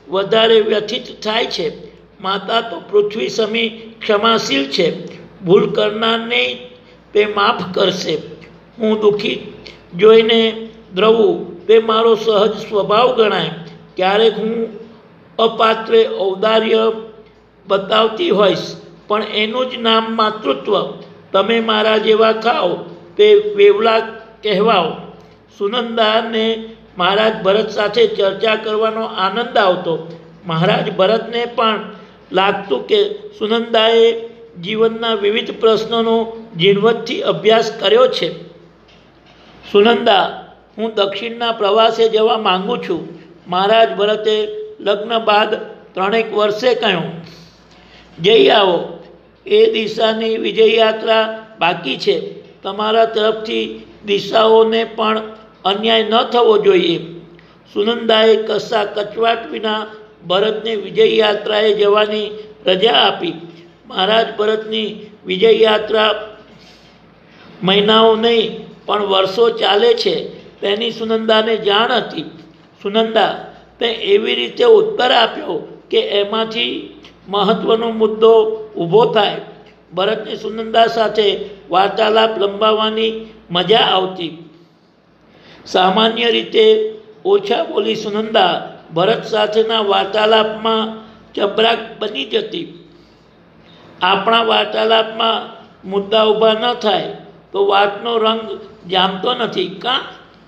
વધારે વ્યથિત થાય છે. માતા તો પૃથ્વી સમી ક્ષમાશીલ છે, ભૂલ કરનારને તે માફ કરશે. હું દુઃખી જોઈને દ્રવું તે મારો સહજ સ્વભાવ ગણાય. ક્યારેક હું અપાત્રે ઔદાર્ય બતાવતી હોઈશ, પણ એનું જ નામ માતૃત્વ. તમે મારા જેવા ખાઓ તે વેવલા કહેવાઓ. સુનંદાને મહારાજ ભરત સાથે ચર્ચા કરવાનો આનંદ આવતો. મહારાજ ભરતને પણ લાગતું કે સુનંદાએ જીવનના વિવિધ પ્રશ્નોનો ઝીણવટથી અભ્યાસ કર્યો છે. સુનંદા, હું દક્ષિણના પ્રવાસે જવા માંગુ છું. મહારાજ ભરતે લગ્ન બાદ ત્રણેક વર્ષે કહ્યું. જઈ આવો. એ દિશાની વિજય યાત્રા બાકી છે. તમારા તરફથી દિશાઓને પણ અન્યાય ન થવો જોઈએ. સુનંદાએ કશા કચવાટ વિના ભરતને વિજય યાત્રાએ જવાની રજા આપી. મહારાજ ભરતની વિજય યાત્રા મહિનાઓ નહીં પણ વર્ષો ચાલે છે તેની સુનંદાને જાણ હતી. સુનંદા, તે એવી રીતે ઉત્તર આપ્યો કે એમાંથી મહત્વનો મુદ્દો ઊભો થાય. ભરતની સુનંદા સાથે વાર્તાલાપ લંબાવવાની મજા આવતી. સામાન્ય રીતે ઓછા બોલી સુનંદા ભરત સાથેના વાર્તાલાપમાં ચબરાક બની જતી. આપણા વાર્તાલાપમાં મુદ્દા ઊભા ન થાય તો વાતનો રંગ જામતો નથી કાં?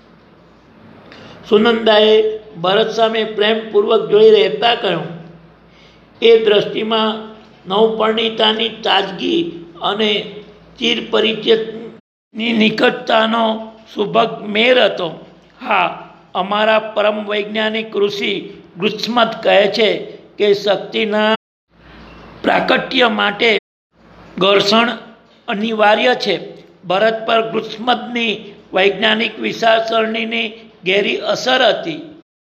સુનંદાએ ભરત સામે પ્રેમપૂર્વક જોઈ રહેતા કહ્યું. એ દ્રષ્ટિમાં નવપરિણીતાની તાજગી અને ચિર પરિચિતની નિકટતાનો સુભગ મેર હતો. હા, અમારા પરમ વૈજ્ઞાનિક ઋષિ ગૃત્સમત કહે છે કે શક્તિના પ્રાકટ્ય માટે ઘર્ષણ અનિવાર્ય છે. ભરત પર ગૃત્સમતની વૈજ્ઞાનિક વિચારસરણીની ઘેરી અસર હતી.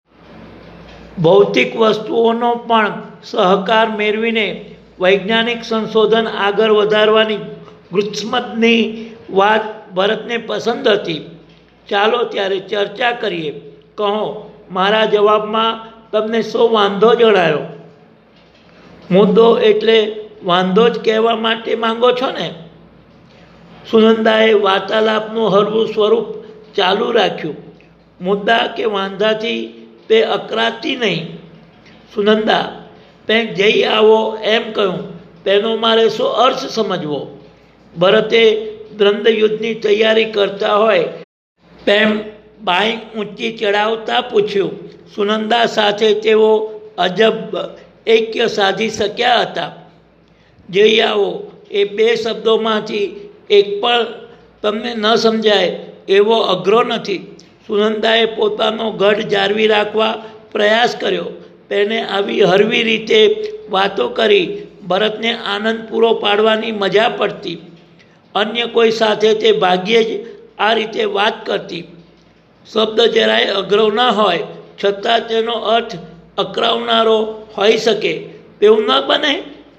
ભૌતિક વસ્તુઓનો પણ સહકાર મેળવીને વૈજ્ઞાનિક સંશોધન આગળ વધારવાની ગૃત્સમતની વાત ભરતને પસંદ હતી. ચાલો ત્યારે ચર્ચા કરીએ. કહો, મારા જવાબમાં તમને શો વાંધો જણાયો? મુદ્દો એટલે વાંધો જ કહેવા માટે માંગો છો ને? સુનંદાએ વાર્તાલાપનું હળવું સ્વરૂપ ચાલુ રાખ્યું. મુદ્દા કે વાંધાથી તે અકળાતી નહીં. સુનંદા, તે જઈ આવો એમ કહ્યું તેનો મારે શું અર્થ સમજવો? ભરતે દ્વંદ્વયુદ્ધની તૈયારી કરતા હોય તેમ બાઈ ઊંચી ચડાવતા પૂછ્યું. સુનંદા સાથે તેઓ અજબ ઐક્ય સાધી શક્યા હતા. જઈ આવો એ બે શબ્દોમાંથી એક પણ તમને ન સમજાય એવો અઘરો નથી. સુનંદાએ પોતાનો ગઢ જાળવી રાખવા પ્રયાસ કર્યો. તેને આવી હળવી રીતે વાતો કરી ભરતને આનંદ પૂરો પાડવાની મજા પડતી. અન્ય કોઈ સાથે તે ભાગ્યે જ આ રીતે વાત કરતી. શબ્દ જરાય અઘરો ન હોય છતાં તેનો અર્થ અકળાવનારો હોઈ શકે તેવું ન બને?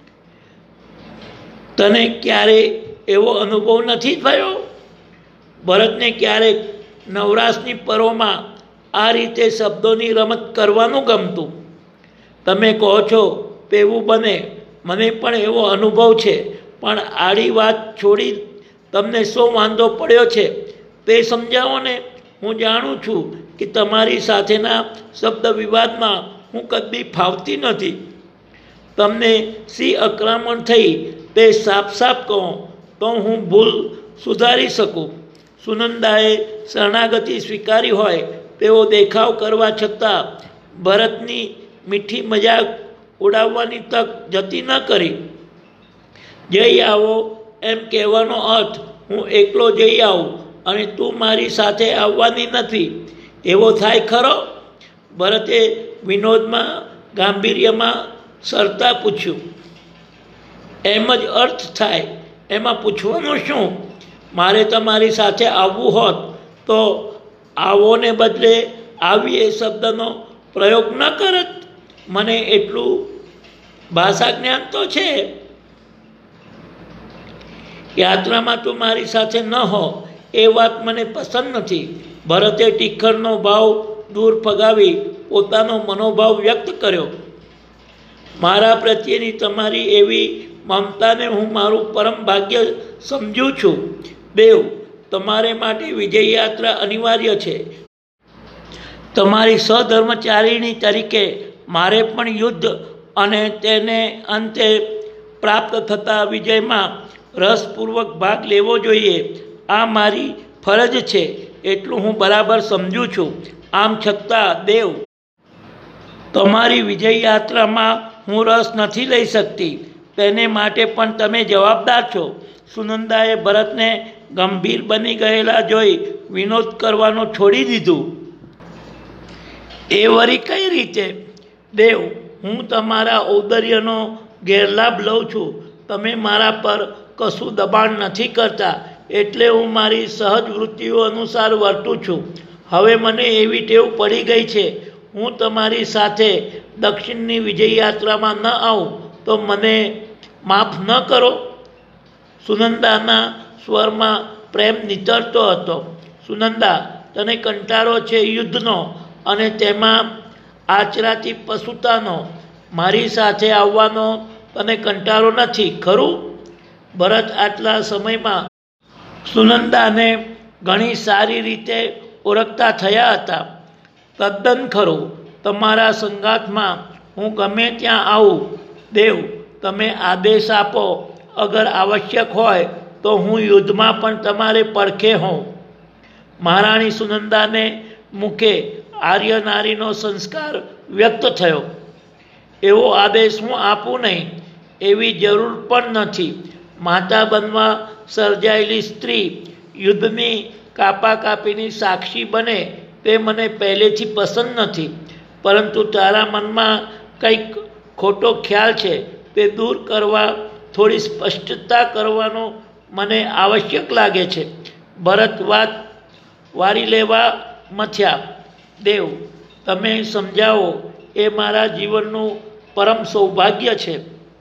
તને ક્યારે એવો અનુભવ નથી થયો? ભરતને ક્યારેક નવરાશની પરોમાં આ રીતે શબ્દોની રમત કરવાનું ગમતું. તમે કહો છો તેવું બને, મને પણ એવો અનુભવ છે. પણ આડી વાત છોડી તમને શો વાંધો પડ્યો છે તે સમજાવો ને. હું જાણું છું કે તમારી સાથેના શબ્દ વિવાદમાં હું કદી ફાવતી નથી. તમને શી અકળામણ થઈ તે સાફ સાફ કહો તો હું ભૂલ સુધારી શકું. સુનંદાએ શરણાગતિ સ્વીકારી હોય તેવો દેખાવ કરવા છતાં ભરતની મીઠી મજાક ઉડાવવાની તક જતી ન કરી. જઈ આવો એમ કહેવાનો અર્થ હું એકલો જઈ આવું અને તું મારી સાથે આવવાની નથી એવો થાય ખરો? ભરતે વિનોદમાં ગાંભીર્યમાં સરતા પૂછ્યું. એમ જ અર્થ થાય, એમાં પૂછવાનું શું? મારે તમારી સાથે આવવું હોત તો આવોને બદલે આવી એ શબ્દનો પ્રયોગ ન કરત. મને એટલું ભાષા જ્ઞાન તો છે. યાત્રામાં તું મારી સાથે ન હો એ વાત મને પસંદ નથી. ભરતે ટીખરનો ભાવ દૂર ફગાવી પોતાનો મનોભાવ વ્યક્ત કર્યો. મારા પ્રત્યેની તમારી એવી મમતાને હું મારું પરમ ભાગ્ય સમજું છું. દેવ, તમારે માટે વિજય યાત્રા અનિવાર્ય છે. તમારી સહધર્મચારીણી તરીકે મારે પણ યુદ્ધ અને તેને અંતે પ્રાપ્ત થતા વિજયમાં રસપૂર્વક ભાગ લેવો જોઈએ. આ મારી ફરજ છે એટલું હું બરાબર સમજું છું. આમ છતાં દેવ, તમારી વિજય યાત્રામાં હું રસ નથી લઈ શકતી. તેને માટે પણ તમે જવાબદાર છો. સુનંદાએ ભરતને ગંભીર બની ગયેલા જોઈ વિનોદ કરવાનો છોડી દીધું. એ વળી કઈ રીતે? દેવ, હું તમારા ઔદાર્યનો ગેરલાભ લઉં છું. તમે મારા પર કશું દબાણ નથી કરતા એટલે હું મારી સહજ વૃત્તિઓ અનુસાર વર્તું છું. હવે મને એવી ટેવ પડી ગઈ છે, હું તમારી સાથે દક્ષિણની વિજય યાત્રામાં ન આવું તો મને માફ ન કરો. સુનંદાના સ્વરમાં પ્રેમ નીતરતો હતો. સુનંદા, તને કંટાળો છે યુદ્ધનો અને તેમાં આચરાતી પશુતાનો. મારી સાથે આવવાનો તને કંટાળો નથી, ખરું? ભરત આટલા સમયમાં સુનંદાને ઘણી સારી રીતે ઓળખતા થયા હતા. તદ્દન ખરું. તમારા સંગાથમાં હું ગમે ત્યાં આવું. દેવ, તમે આદેશ આપો. અગર આવશ્યક હોય તો હું યુદ્ધમાં પણ તમારે પડખે હોઉં. મહારાણી સુનંદાને મુખે આર્ય નારીનો સંસ્કાર વ્યક્ત થયો. એવો આદેશ હું આપું નહીં, એવી જરૂર પણ નથી. માતા બનવા સર્જાયેલી સ્ત્રી યુદ્ધની કાપાકાપીની સાક્ષી બને તે મને પહેલેથી પસંદ નથી. પરંતુ તારા મનમાં કંઈક ખોટો ખ્યાલ છે તે દૂર કરવા થોડી સ્પષ્ટતા કરવાનો મને આવશ્યક લાગે છે. ભરત વાત વારી લેવા મથ્યા. દેવ, તમે સમજાવો એ મારા જીવનનું પરમ સૌભાગ્ય છે.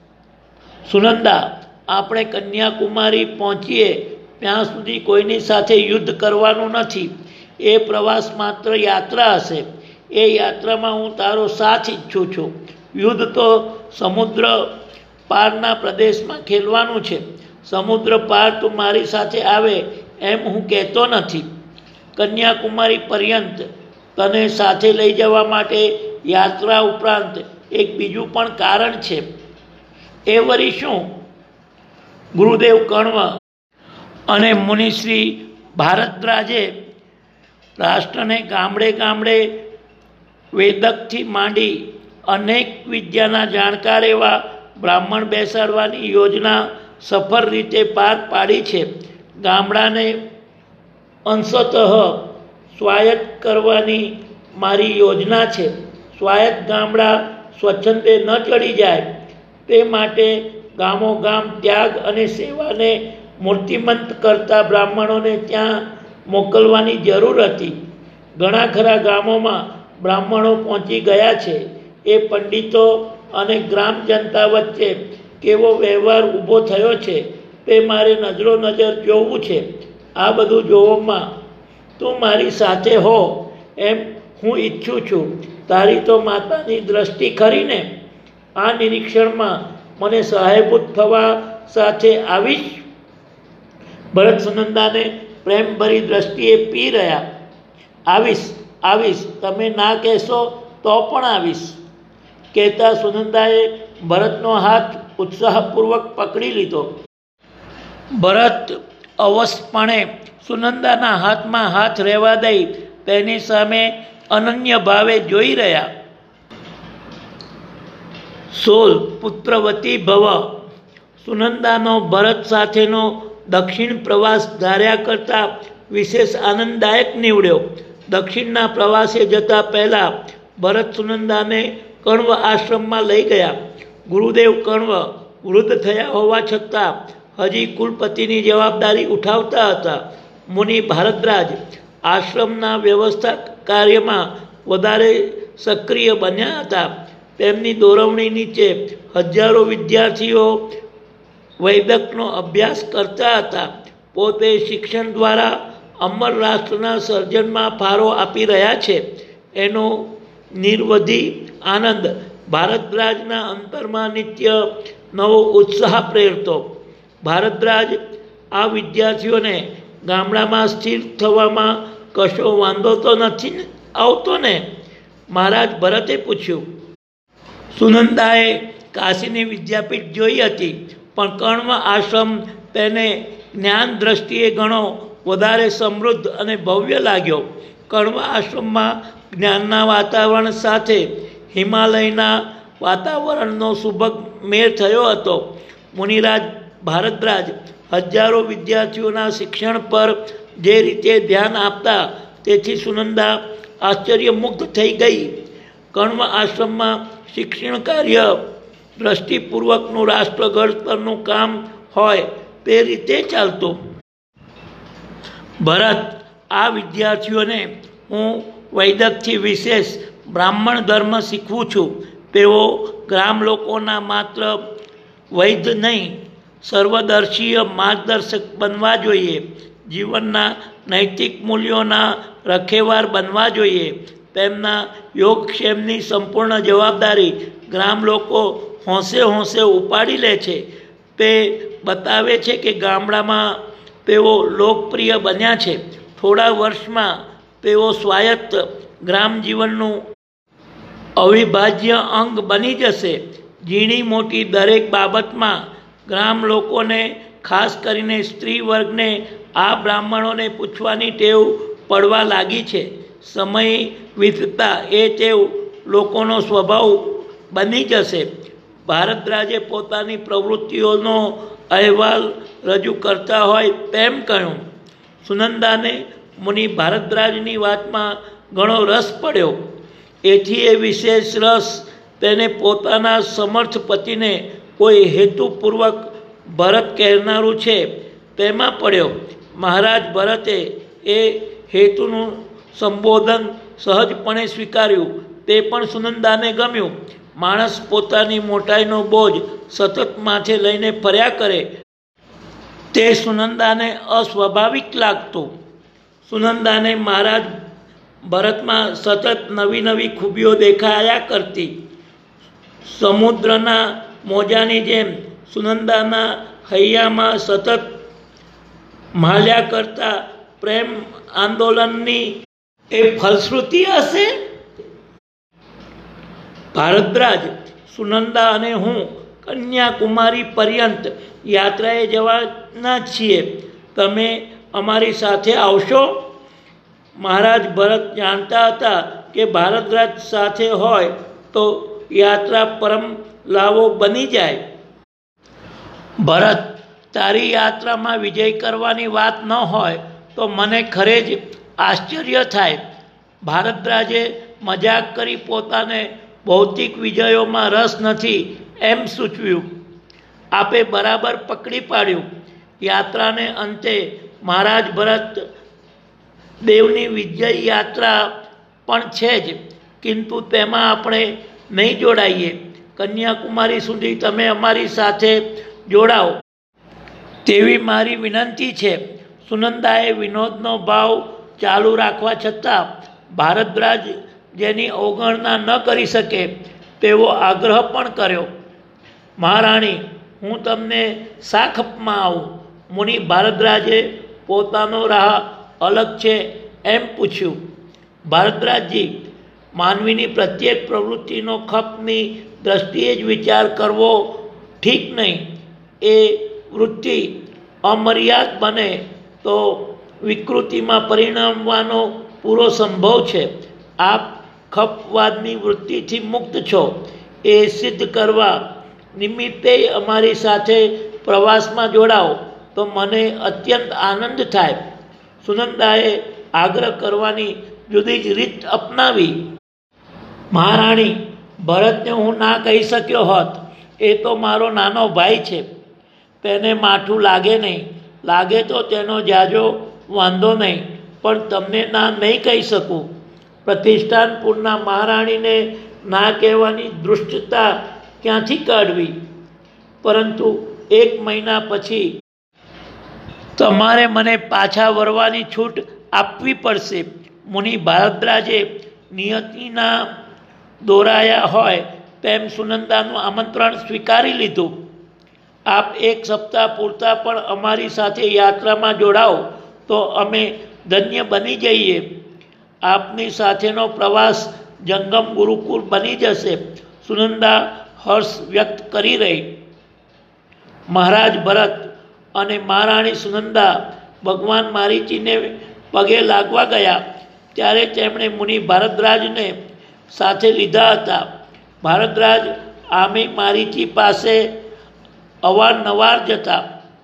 સુનંદા, આપણે કન્યાકુમારી પહોંચીએ ત્યાં સુધી કોઈની સાથે યુદ્ધ કરવાનું નથી. એ પ્રવાસ માત્ર યાત્રા હશે. એ યાત્રામાં હું તારો સાથ ઈચ્છું છું. યુદ્ધ તો સમુદ્ર પારના પ્રદેશમાં ખેલવાનું છે. સમુદ્ર પાર તું મારી સાથે આવે એમ હું કહેતો નથી. કન્યાકુમારી પર્યંત તને સાથે લઈ જવા માટે યાત્રા ઉપરાંત એક બીજું પણ કારણ છે. એ વળી શું? ગુરુદેવ કણ્વ અને મુનિશ્રી ભારદ્વાજે રાષ્ટ્રને ગામડે ગામડે વેદકથી માંડી અનેક વિદ્યાના જાણકાર એવા બ્રાહ્મણ બેસાડવાની યોજના સફળ રીતે પાર પાડી છે. ગામડાને અંશતઃ સ્વાયત્ત કરવાની મારી યોજના છે. સ્વાયત્ત ગામડા સ્વચ્છંદે ન ચડી જાય તે માટે ગામો ગામ ત્યાગ અને સેવાને મૂર્તિમંત કરતા બ્રાહ્મણોને ત્યાં મોકલવાની જરૂર હતી. ઘણા ખરા ગામોમાં બ્રાહ્મણો પહોંચી ગયા છે. એ પંડિતો અને ગ્રામ જનતા વચ્ચે કેવો વ્યવહાર ઊભો થયો છે તે મારે નજરો નજર જોવું છે. આ બધું જોવામાં તું મારી સાથે હો એમ હું ઈચ્છું છું. તારી તો માતાની દ્રષ્ટિ ખરીને. આ નિરીક્ષણમાં મને સહાયભૂત થવા સાથે આવીશ. ભરત સુનંદાને પ્રેમભરી દ્રષ્ટિએ પી રહ્યા. આવીશ આવીશ તમે ના કહેશો તો પણ આવીશ કહેતા સુનંદાએ ભરતનો હાથ ઉત્સાહપૂર્વક પકડી લીધો. ભરત અવશપણે સુનંદાના હાથમાં હાથ રહેવા દઈ તેની સામે અનન્ય ભાવે જોઈ રહ્યા. સોલ પુત્રવતી ભવ. સુનંદાનો ભરત સાથેનો દક્ષિણ પ્રવાસ ધાર્યા કરતાં વિશેષ આનંદદાયક નીવડ્યો. દક્ષિણના પ્રવાસે જતા પહેલાં ભરત સુનંદાને કણ્વ આશ્રમમાં લઈ ગયા. ગુરુદેવ કણ્વ વૃદ્ધ થયા હોવા છતાં હજી કુલપતિની જવાબદારી ઉઠાવતા હતા. મુનિ ભારદ્વાજ આશ્રમના વ્યવસ્થા કાર્યમાં વધારે સક્રિય બન્યા હતા. તેમની દોરવણી નીચે હજારો વિદ્યાર્થીઓ વૈદકનો અભ્યાસ કરતા હતા. પોતે શિક્ષણ દ્વારા અમર રાષ્ટ્રના સર્જનમાં ફાળો આપી રહ્યા છે. એનો નિર્વધિ આનંદ ભારદ્વાજના અંતરમાં નિત્ય નવો ઉત્સાહ પ્રેરતો. ભારદ્વાજ આ વિદ્યાર્થીઓને ગામડામાં સ્થિર થવામાં કશો વાંધો તો નથી આવતો ને? મહારાજ ભરતે પૂછ્યું. સુનંદાએ કાશીની વિદ્યાપીઠ જોઈ હતી, પણ કર્મ આશ્રમ તેને જ્ઞાન દ્રષ્ટિએ ઘણો વધારે સમૃદ્ધ અને ભવ્ય લાગ્યો. કર્મ આશ્રમમાં જ્ઞાનના વાતાવરણ સાથે હિમાલયના વાતાવરણનો સુભગ મેળ થયો હતો. મુનિરાજ ભારદ્વાજ હજારો વિદ્યાર્થીઓના શિક્ષણ પર જે રીતે ધ્યાન આપતા, તેથી સુનંદા આશ્ચર્યમુગ્ધ થઈ ગઈ. કર્મ આશ્રમમાં શિક્ષણ કાર્ય દ્રષ્ટિપૂર્વકનું રાષ્ટ્રઘડ પરનું કામ હોય તે રીતે ચાલતું. ભરત, આ વિદ્યાર્થીઓને હું વૈદકથી વિશેષ બ્રાહ્મણ ધર્મ શીખવું છું. તેઓ ગ્રામ લોકોના માત્ર વૈદ નહીં, સર્વદર્શીય માર્ગદર્શક બનવા જોઈએ. જીવનના નૈતિક મૂલ્યોના રખેવાર બનવા જોઈએ. તેમના યોગક્ષેમની સંપૂર્ણ જવાબદારી ગ્રામ લોકો હોંશે હોંશે ઉપાડી લે છે. તે બતાવે છે કે ગામડામાં તેઓ લોકપ્રિય બન્યા છે. થોડા વર્ષમાં તેઓ સ્વાયત્ત ગ્રામ જીવનનું અવિભાજ્ય અંગ બની જશે. ઝીણી મોટી દરેક બાબતમાં ગ્રામ લોકોને, ખાસ કરીને સ્ત્રી વર્ગને આ બ્રાહ્મણોને પૂછવાની ટેવ પડવા લાગી છે. સમય વીતતા એ ટેવ લોકોનો સ્વભાવ બની જશે. ભારદ્વાજે પોતાની પ્રવૃત્તિઓનો અહેવાલ રજૂ કરતા હોય તેમ કહ્યું. સુનંદાને મુનિ ભારદ્વાજની વાતમાં ઘણો રસ પડ્યો. એથી એ વિશેષ રસ તેને પોતાના સમર્થ પતિને કોઈ હેતુપૂર્વક ભરત કહેનારું છે તેમાં પડ્યો. મહારાજ ભરતે એ હેતુનું સંબોધન સહજપણે સ્વીકાર્યું. તે પણ સુનંદાને ગમ્યું. માણસ પોતાની મોટાઈનો બોજ સતત માથે લઈને ફર્યા કરે તે સુનંદાને અસ્વાભાવિક લાગતું. સુનંદાને મહારાજ ભરતમાં સતત નવી નવી ખૂબીઓ દેખાયા કરતી. સમુદ્રના મોજાની જેમ સુનંદાના હૈયામાં સતત માલ્યા કરતા પ્રેમ આંદોલનની એ ફલશ્રુતિ હશે. ભારદ્વાજ, સુનંદા અને હું કન્યાકુમારી પર્યંત યાત્રાએ જવાના છીએ. તમે અમારી સાથે આવશો? મહારાજ ભરત જાણતા હતા કે ભારદ્વાજ સાથે હોય તો યાત્રા પરમ લાવો બની જાય. ભરત, તારી યાત્રામાં વિજય કરવાની વાત ન હોય તો મને ખરે જ આશ્ચર્ય થાય. ભારદ્વાજે મજાક કરી પોતાને ભૌતિક વિજયોમાં રસ નથી એમ સૂચવ્યું. આપે બરાબર પકડી પાડ્યું. યાત્રાને અંતે મહારાજ ભરત દેવની વિજય યાત્રા પણ છે જ, કિંતુ તેમાં આપણે નહીં જોડાઈએ. કન્યાકુમારી સુધી તમે અમારી સાથે જોડાઓ તેવી મારી વિનંતી છે. સુનંદાએ વિનોદનો ભાવ ચાલુ રાખવા છતાં ભારદ્વાજ જેની અવગણના ન કરી શકે તેવો આગ્રહ પણ કર્યો. મહારાણી, હું તમને શા ખપમાં આવું? મુનિ ભારદ્વાજે પોતાનો રાહ અલગ છે એમ પૂછ્યું. ભારદ્વાજજી, માનવીની પ્રત્યેક પ્રવૃત્તિનો ખપની દ્રષ્ટિએ જ વિચાર કરવો ઠીક નહીં. એ વૃત્તિ અમર્યાદ બને તો વિકૃતિમાં પરિણમવાનો પૂરો સંભવ છે. આપ ખપવાદની વૃત્તિથી મુક્ત છો એ સિદ્ધ કરવા નિમિત્તે અમારી સાથે પ્રવાસમાં જોડાઓ તો મને અત્યંત આનંદ થાય. સુનંદાએ આગ્રહ કરવાની જુદી જ રીત અપનાવી. મહારાણી, ભરતને હું ના કહી શક્યો હોત. એ તો મારો નાનો ભાઈ છે. તેને માઠું લાગે નહીં. લાગે તો તેનો જાજો વાંધો નહીં, પણ તમને ના નહીં કહી શકું. પ્રતિષ્ઠાનપુરના મહારાણીને ના કહેવાની દૃષ્ટતા ક્યાંથી કાઢવી? પરંતુ એક મહિના પછી તમારે મને પાછા વળવાની છૂટ આપવી પડશે. મુનિ ભારદ્વાજે નિયતિના દોરાયા હોય તેમ સુનંદાનું આમંત્રણ સ્વીકારી લીધું. આપ એક સપ્તાહ પૂરતા પણ અમારી સાથે યાત્રામાં જોડાઓ તો અમે ધન્ય બની જઈએ. આપની સાથેનો પ્રવાસ જંગમ ગુરુકુળ બની જશે. સુનંદા હર્ષ વ્યક્ત કરી રહી. મહારાજ ભરત અને મહારાણી સુનંદા ભગવાન મારીચીને પગે લાગવા ગયા ત્યારે તેમણે મુનિ ભારદ્વાજને સાથે લીધા હતા. ભારદ્વાજ આમે મારીચી પાસે અવારનવાર જતા.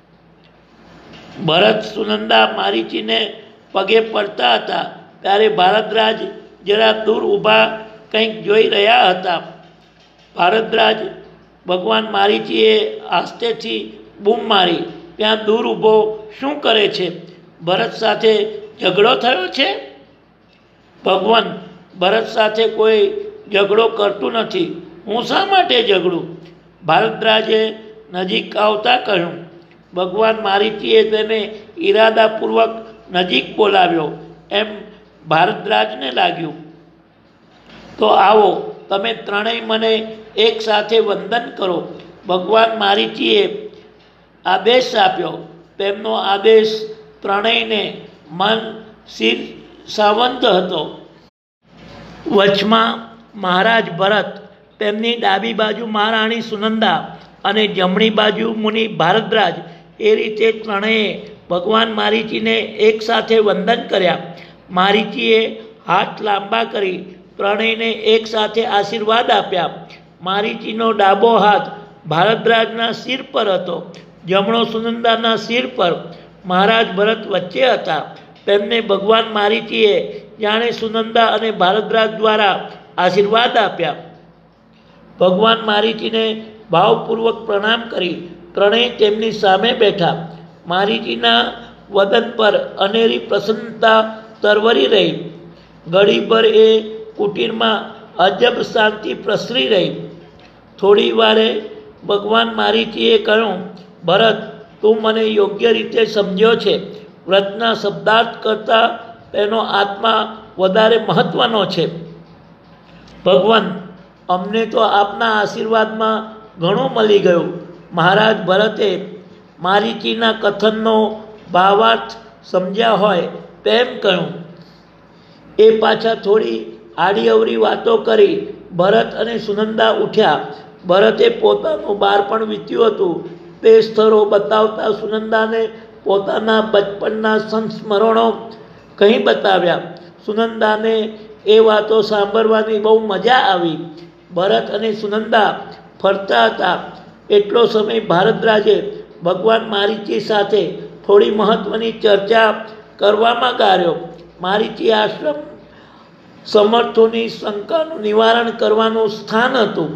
ભરત સુનંદા મારીચીને પગે પડતા હતા ત્યારે ભારદ્વાજ જરા દૂર ઊભા કંઈક જોઈ રહ્યા હતા. ભારદ્વાજ ભગવાન મારીચીએ આસ્તેથી બૂમ મારી, ત્યાં દૂર ઊભો શું કરે છે? ભરત સાથે ઝઘડો થયો છે? ભગવાન, ભરત સાથે કોઈ ઝઘડો કરતું નથી. હું શા માટે ઝઘડું? ભારદ્વાજે નજીક આવતા કહ્યું. ભગવાન મારીચીએ તેને ઈરાદાપૂર્વક નજીક બોલાવ્યો એમ ભારદ્વાજને લાગ્યું. તો આવો, તમે ત્રણેય મને એક સાથે વંદન કરો. ભગવાન મારીચીએ આદેશ આપ્યો. તેમનો આદેશ ત્રણેયને મન શિર સાવંત હતો. વચમાં મહારાજ ભરત, તેમની ડાબી બાજુ મહારાણી સુનંદા અને જમણી બાજુ મુનિ ભારદ્વાજ, એ રીતે ત્રણેય ભગવાન મારીચીને એક સાથે વંદન કર્યા. મારીચીએ હાથ લાંબા કરી ત્રણેયને એક સાથે આશીર્વાદ આપ્યા. મારીચીનો ડાબો હાથ ભારદ્વાજના શિર પર હતો, જમણો સુનંદાના શિર પર. મહારાજ ભરત વચ્ચે હતા. તેમને ભગવાન મારીચીએ જાણે સુનંદા અને ભારદ્વાજ દ્વારા આશીર્વાદ આપ્યા. ભગવાન મારીચીને ભાવપૂર્વક પ્રણામ કરી ત્રણેય તેમની સામે બેઠા. મારીચીના વદન પર અનેરી પ્રસન્નતા તરવરી રહી. ઘડીભર એ કુટીરમાં અજબ શાંતિ પ્રસરી રહી. થોડી વારે ભગવાન મારીચીએ કહ્યું, ભરત, તું મને યોગ્ય રીતે સમજ્યો છે. વ્રતના શબ્દાર્થ કરતાં તેનો આત્મા વધારે મહત્વનો છે. ભગવાન, અમને તો આપના આશીર્વાદમાં ઘણું મળી ગયું. મહારાજ ભરતે મારીચીના કથનનો ભાવાર્થ સમજ્યા હોય તેમ કહ્યું. એ પાછા થોડી આડી અવળી વાતો કરી ભરત અને સુનંદા ઉઠ્યા. ભરતે પોતાનું બાળપણ વીત્યું હતું તે સ્થળો બતાવતા સુનંદાને પોતાના બચપણના સંસ્મરણો કહી બતાવ્યા. સુનંદાને એ વાતો સાંભળવાની બહુ મજા આવી. ભરત અને સુનંદા ફરતા હતા એટલો સમય ભારદ્વાજે ભગવાન મારીચી સાથે થોડી મહત્વની ચર્ચા કરવામાં ગાળ્યો. મારીચી આશ્રમ સમર્થોની શંકાનું નિવારણ કરવાનું સ્થાન હતું.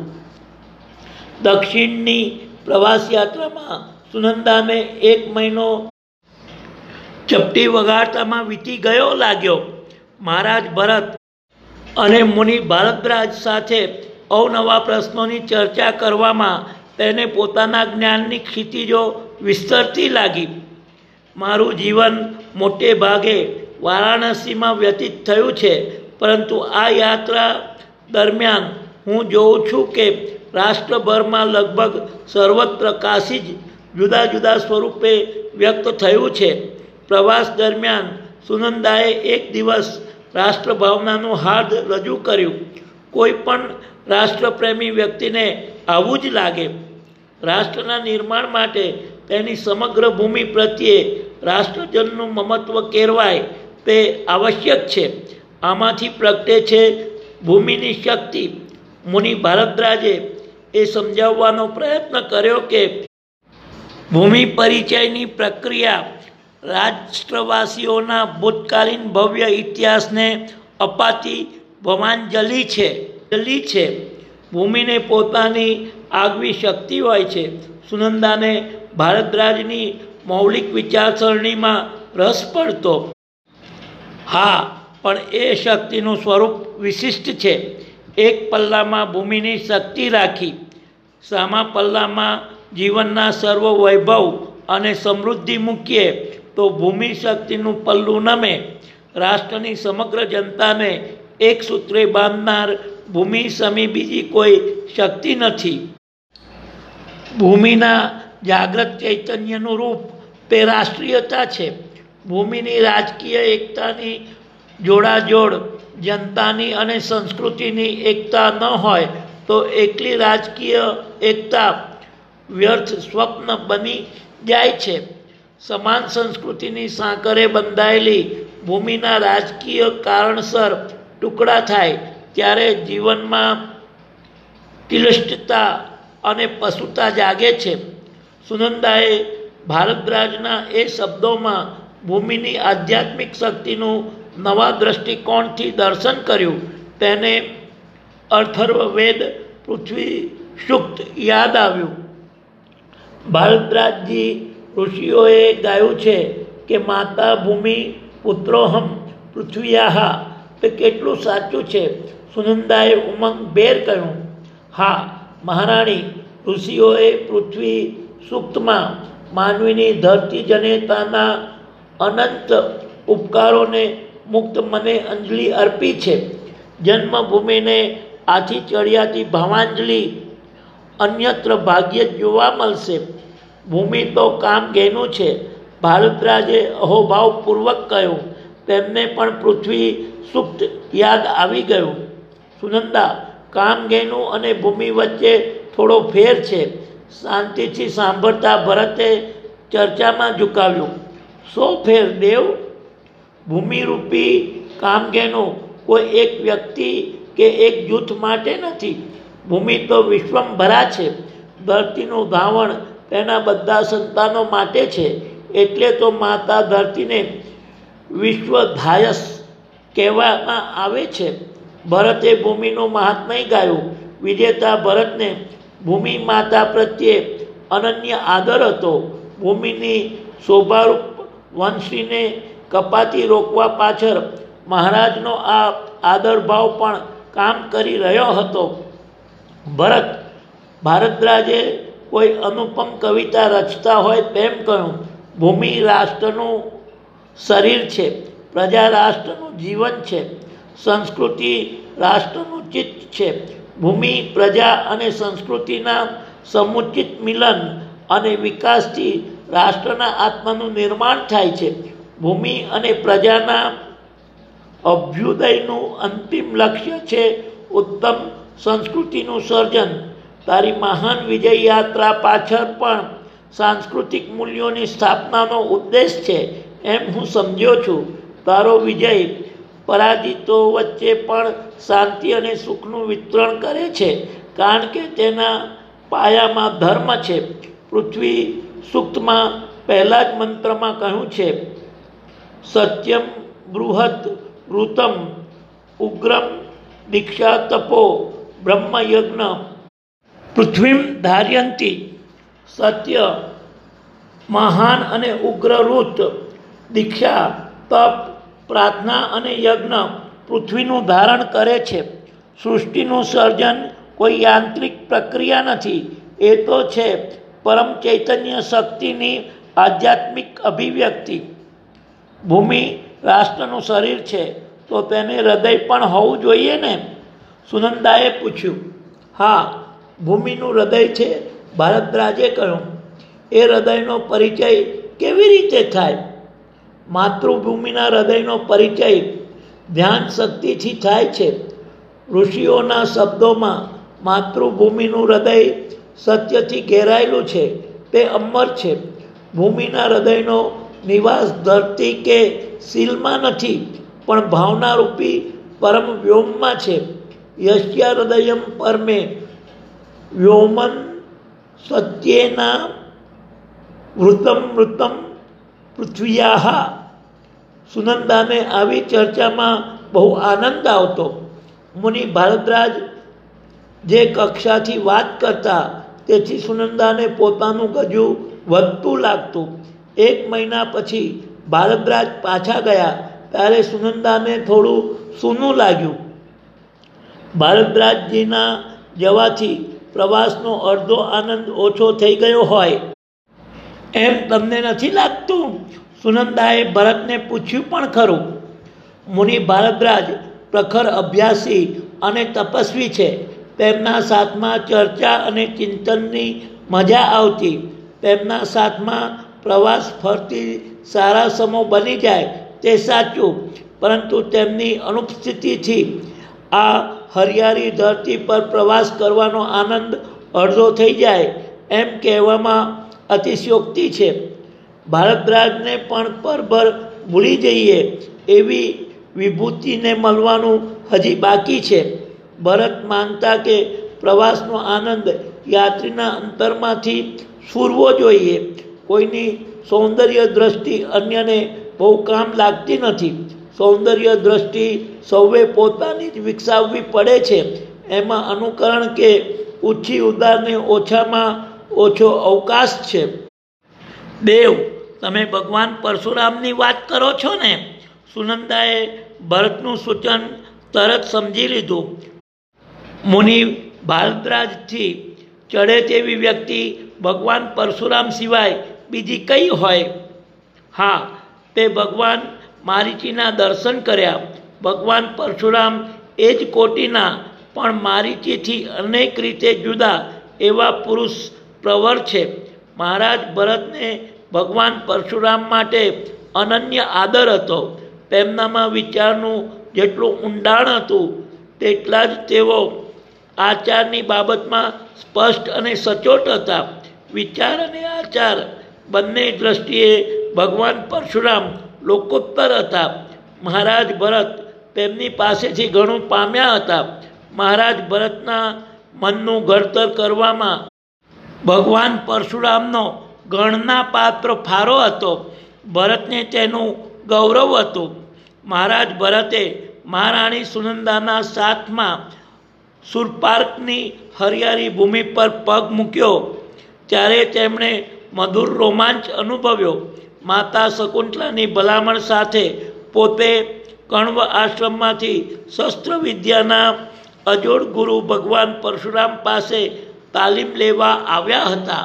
દક્ષિણની પ્રવાસ યાત્રામાં સુનંદાને એક મહિનો ચપટી વગાડતામાં વીતી ગયો લાગ્યો. મહારાજ ભરત અને મુનિ ભારદ્વાજ સાથે અવનવા પ્રશ્નોની ચર્ચા કરવામાં તેને પોતાના જ્ઞાનની ક્ષિતિજો વિસ્તરતી લાગી. મારું જીવન મોટે ભાગે વારાણસીમાં વ્યતીત થયું છે, પરંતુ આ યાત્રા દરમિયાન હું જોઉં છું કે રાષ્ટ્રભરમાં લગભગ સર્વત્ર કાશી જ જુદા જુદા સ્વરૂપે વ્યક્ત થયું છે. પ્રવાસ દરમિયાન સુનંદાએ એક દિવસ રાષ્ટ્રભાવનાનું હાર્દ રજૂ કર્યું. કોઈ પણ રાષ્ટ્રપ્રેમી વ્યક્તિને આવું જ લાગે. રાષ્ટ્રના નિર્માણ માટે તેની સમગ્ર ભૂમિ પ્રત્યે રાષ્ટ્રજનનું મમત્વ કેળવાય તે આવશ્યક છે. આમાંથી પ્રગટે છે ભૂમિની શક્તિ. મુનિ ભારદ્વાજે એ સમજાવવાનો પ્રયત્ન કર્યો કે ભૂમિ પરિચયની પ્રક્રિયા રાષ્ટ્રવાસીઓના ભૂતકાલીન ભવ્ય ઇતિહાસને અપાતી ભવાંજલિ છે જલિ છે. ભૂમિને પોતાની આગવી શક્તિ હોય છે. સુનંદાને ભારદ્વાજની મૌલિક વિચારસરણીમાં રસ પડતો. હા, પણ એ શક્તિનું સ્વરૂપ વિશિષ્ટ છે. એક પલ્લામાં ભૂમિની શક્તિ રાખી, સામા પલ્લામાં જીવનના સર્વ વૈભવ અને સમૃદ્ધિ મૂકીએ તો ભૂમિ શક્તિનું પલ્લું નમે. રાષ્ટ્રની સમગ્ર જનતાને એક સૂત્રે બાંધનાર ભૂમિ સમી બીજી કોઈ શક્તિ નથી. ભૂમિના જાગ્રત ચૈતન્યનું રૂપ તે રાષ્ટ્રીયતા છે. ભૂમિની રાજકીય એકતાની જોડાજોડ જનતાની અને સંસ્કૃતિની એકતા ન હોય તો એકલી રાજકીય એકતા વ્યર્થ સ્વપ્ન બની જાય છે. સમાન સંસ્કૃતિની સાંકરે બંધાયેલી ભૂમિના રાજકીય કારણસર ટુકડા થાય ત્યારે જીવનમાં ક્લિષ્ટતા અને પશુતા જાગે છે. સુનંદાએ ભારદ્વાજના એ શબ્દોમાં ભૂમિની આધ્યાત્મિક શક્તિનું નવા દ્રષ્ટિકોણથી દર્શન કર્યું. તેને અથર્વવેદ પૃથ્વી સૂક્ત યાદ આવ્યું. ભારદ્વાજજી ઋષિઓએ ગાયું છે કે માતા ભૂમિ પુત્રોહમ પૃથ્વીયાહ. તે કેટલું સાચું છે. સુનંદાએ ઉમંગભેર કહ્યું, હા મહારાણી, ઋષિઓએ પૃથ્વી સૂક્તમાં માનવીની ધરતી જનેતાના અનંત ઉપકારોને મુક્ત મને અંજલિ અર્પી છે. જન્મભૂમિને આથી ચડિયાતી ભાવાંજલિ અન્યત્ર ભાગ્યે જ જોવા મળશે. ભૂમિ તો કામધેનું છે. ભારદ્વાજે અહોભાવપૂર્વક કહ્યું. તેમને પણ પૃથ્વી સૂક્ત યાદ આવી ગયું. સુનંદા, કામધેનુ અને ભૂમિ વચ્ચે થોડો ફેર છે. શાંતિથી સાંભળતા ભરતે ચર્ચામાં ઝુકાવ્યું. સો ફેર દેવ? ભૂમિરૂપી કામધેનુ કોઈ એક વ્યક્તિ કે એક જૂથ માટે નથી. ભૂમિ તો વિશ્વંભરા છે. ધરતીનું ધાવણ તેના બધા સંતાનો માટે છે. એટલે તો માતા ધરતીને વિશ્વધાયસ કહેવામાં આવે છે. ભરતે ભૂમિનું મહાત્મય ગાયું. વિજેતા ભરતને ભૂમિ માતા પ્રત્યે અનન્ય આદર હતો. ભૂમિની શોભારૂપ વંશીને કપાતી રોકવા પાછળ મહારાજનો આ આદરભાવ પણ કામ કરી રહ્યો હતો. ભરત ભારદ્વાજે કોઈ અનુપમ કવિતા રચતા હોય તેમ કહ્યું. ભૂમિ રાષ્ટ્રનું શરીર છે. પ્રજા રાષ્ટ્રનું જીવન છે. સંસ્કૃતિ રાષ્ટ્રનું ચિત્ત છે. ભૂમિ, પ્રજા અને સંસ્કૃતિના સમુચિત મિલન અને વિકાસથી રાષ્ટ્રના આત્માનું નિર્માણ થાય છે. ભૂમિ અને પ્રજાના અભ્યુદયનું અંતિમ લક્ષ્ય છે ઉત્તમ સંસ્કૃતિનું સર્જન. તારી મહાન વિજય યાત્રા પાછળ પણ સાંસ્કૃતિક મૂલ્યોની સ્થાપનાનો ઉદ્દેશ છે એમ હું સમજ્યો છું. તારો વિજય પરાજિતો વચ્ચે પણ શાંતિ અને સુખનું વિતરણ કરે છે, કારણ કે તેના પાયામાં ધર્મ છે. પૃથ્વી સૂક્તમાં પહેલા જ મંત્રમાં કહ્યું છે, સત્યમ બૃહત ઋતમ ઉગ્રમ દીક્ષા તપો બ્રહ્મયજ્ઞ પૃથ્વીમ ધાર્યંતી. સત્ય મહાન અને ઉગ્ર ઋત, દીક્ષા, તપ, પ્રાર્થના અને યજ્ઞ પૃથ્વીનું ધારણ કરે છે. સૃષ્ટિનું સર્જન કોઈ યાંત્રિક પ્રક્રિયા નથી. એ તો છે પરમ ચૈતન્ય શક્તિની આધ્યાત્મિક અભિવ્યક્તિ. ભૂમિ રાષ્ટ્રનું શરીર છે તો તેને હૃદય પણ હોવું જોઈએ ને? સુનંદાએ પૂછ્યું. હા, ભૂમિનું હૃદય છે, ભારદ્વાજે કહ્યું. એ હૃદયનો પરિચય કેવી રીતે થાય? માતૃભૂમિના હૃદયનો પરિચય ધ્યાન શક્તિથી થાય છે. ઋષિઓના શબ્દોમાં માતૃભૂમિનું હૃદય સત્યથી ઘેરાયેલું છે. તે અમર છે. ભૂમિના હૃદયનો નિવાસ ધરતી કે શીલમાં નથી, પણ ભાવનારૂપી પરમ વ્યોમમાં છે. યસ્યા હૃદયમ પરમે વ્યોમન સત્યેના વૃતમ વૃતમ પૃથ્વીયાહ. સુનંદાને આવી ચર્ચામાં બહુ આનંદ આવતો. મુનિ ભારદ્વાજ જે કક્ષાથી વાત કરતા તેથી સુનંદાને પોતાનું ગજું વધતું લાગતું. એક મહિના પછી ભારદ્વાજ પાછા ગયા ત્યારે સુનંદાને થોડું સૂનું લાગ્યું. ભારદ્વાજજીના જવાથી પ્રવાસનો અડધો આનંદ ઓછો થઈ ગયો હોય એમ તમને નથી લાગતું? સુનંદાએ ભરતને પૂછ્યું પણ ખરું. મુનિ ભારદ્વાજ પ્રખર અભ્યાસી અને તપસ્વી છે. તેમના સાથમાં ચર્ચા અને ચિંતનની મજા આવતી. તેમના સાથમાં પ્રવાસ ફરતી સારા સમો બની જાય તે સાચું, પરંતુ તેમની અનુપસ્થિતિથી આ હરિયાળી ધરતી પર પ્રવાસ કરવાનો આનંદ અડધો થઈ જાય એમ કહેવામાં અતિશયોક્તિ છે. ભારદ્વાજને પણ પરભર ભૂલી જઈએ એવી વિભૂતિને મળવાનું હજી બાકી છે. ભરત માનતા કે પ્રવાસનો આનંદ યાત્રીના અંતરમાંથી સ્ફુરવો જોઈએ. કોઈની સૌંદર્ય દ્રષ્ટિ અન્યને બહુ કામ લાગતી નથી. સૌંદર્ય દ્રષ્ટિ સૌએ પોતાની જ વિકસાવવી પડે છે. એમાં અનુકરણ કે ઊંચી ઉદારને ઓછામાં ઓછો અવકાશ છે. દેવ, તમે ભગવાન પરશુરામની વાત કરો છો ને? સુનંદાએ ભરતનું સૂચન તરત સમજી લીધું. મુનિ ભારદ્વાજથી ચડે તેવી વ્યક્તિ ભગવાન પરશુરામ સિવાય બીજી કઈ હોય? હા, તે ભગવાન મારીચીના દર્શન કર્યા. ભગવાન પરશુરામ એ જ કોટીના, પણ મારીચીથી અનેક રીતે જુદા એવા પુરુષ પ્રવર છે. મહારાજ ભરતને ભગવાન પરશુરામ માટે અનન્ય આદર હતો. તેમનામાં વિચારનું જેટલું ઊંડાણ હતું તેટલા જ તેઓ આચારની બાબતમાં સ્પષ્ટ અને સચોટ હતા. વિચાર અને આચાર બંને દ્રષ્ટિએ ભગવાન પરશુરામ લોકોત્તર હતા. મહારાજ ભરત તેમની પાસેથી ઘણું પામ્યા હતા. મહારાજ ભરતના મનનું ઘડતર કરવામાં ભગવાન પરશુરામનો ગણના પાત્ર ફાળો હતો. ભરતને તેનું ગૌરવ હતું. મહારાજ ભરતે મહારાણી સુનંદાના સાથમાં શૂરપાર્કની હરિયાળી ભૂમિ પર પગ મૂક્યો ત્યારે તેમણે મધુર રોમાંચ અનુભવ્યો. માતા શકુંતલાની ભલામણ સાથે પોતે કણવ આશ્રમમાંથી શસ્ત્ર વિદ્યાના અજોડ ગુરુ ભગવાન પરશુરામ પાસે તાલીમ લેવા આવ્યા હતા.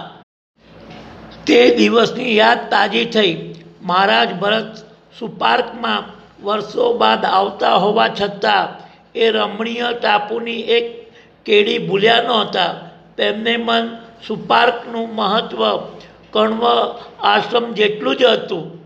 તે દિવસની યાદ તાજી થઈ. મહારાજ ભરત સુપાર્કમાં વર્ષો બાદ આવતા હોવા છતાં એ રમણીય ટાપુની એક કેડી ભૂલ્યા નહોતા. તેમને મન સુપાર્કનું મહત્વ કણવ આશ્રમ જેટલું જ હતું.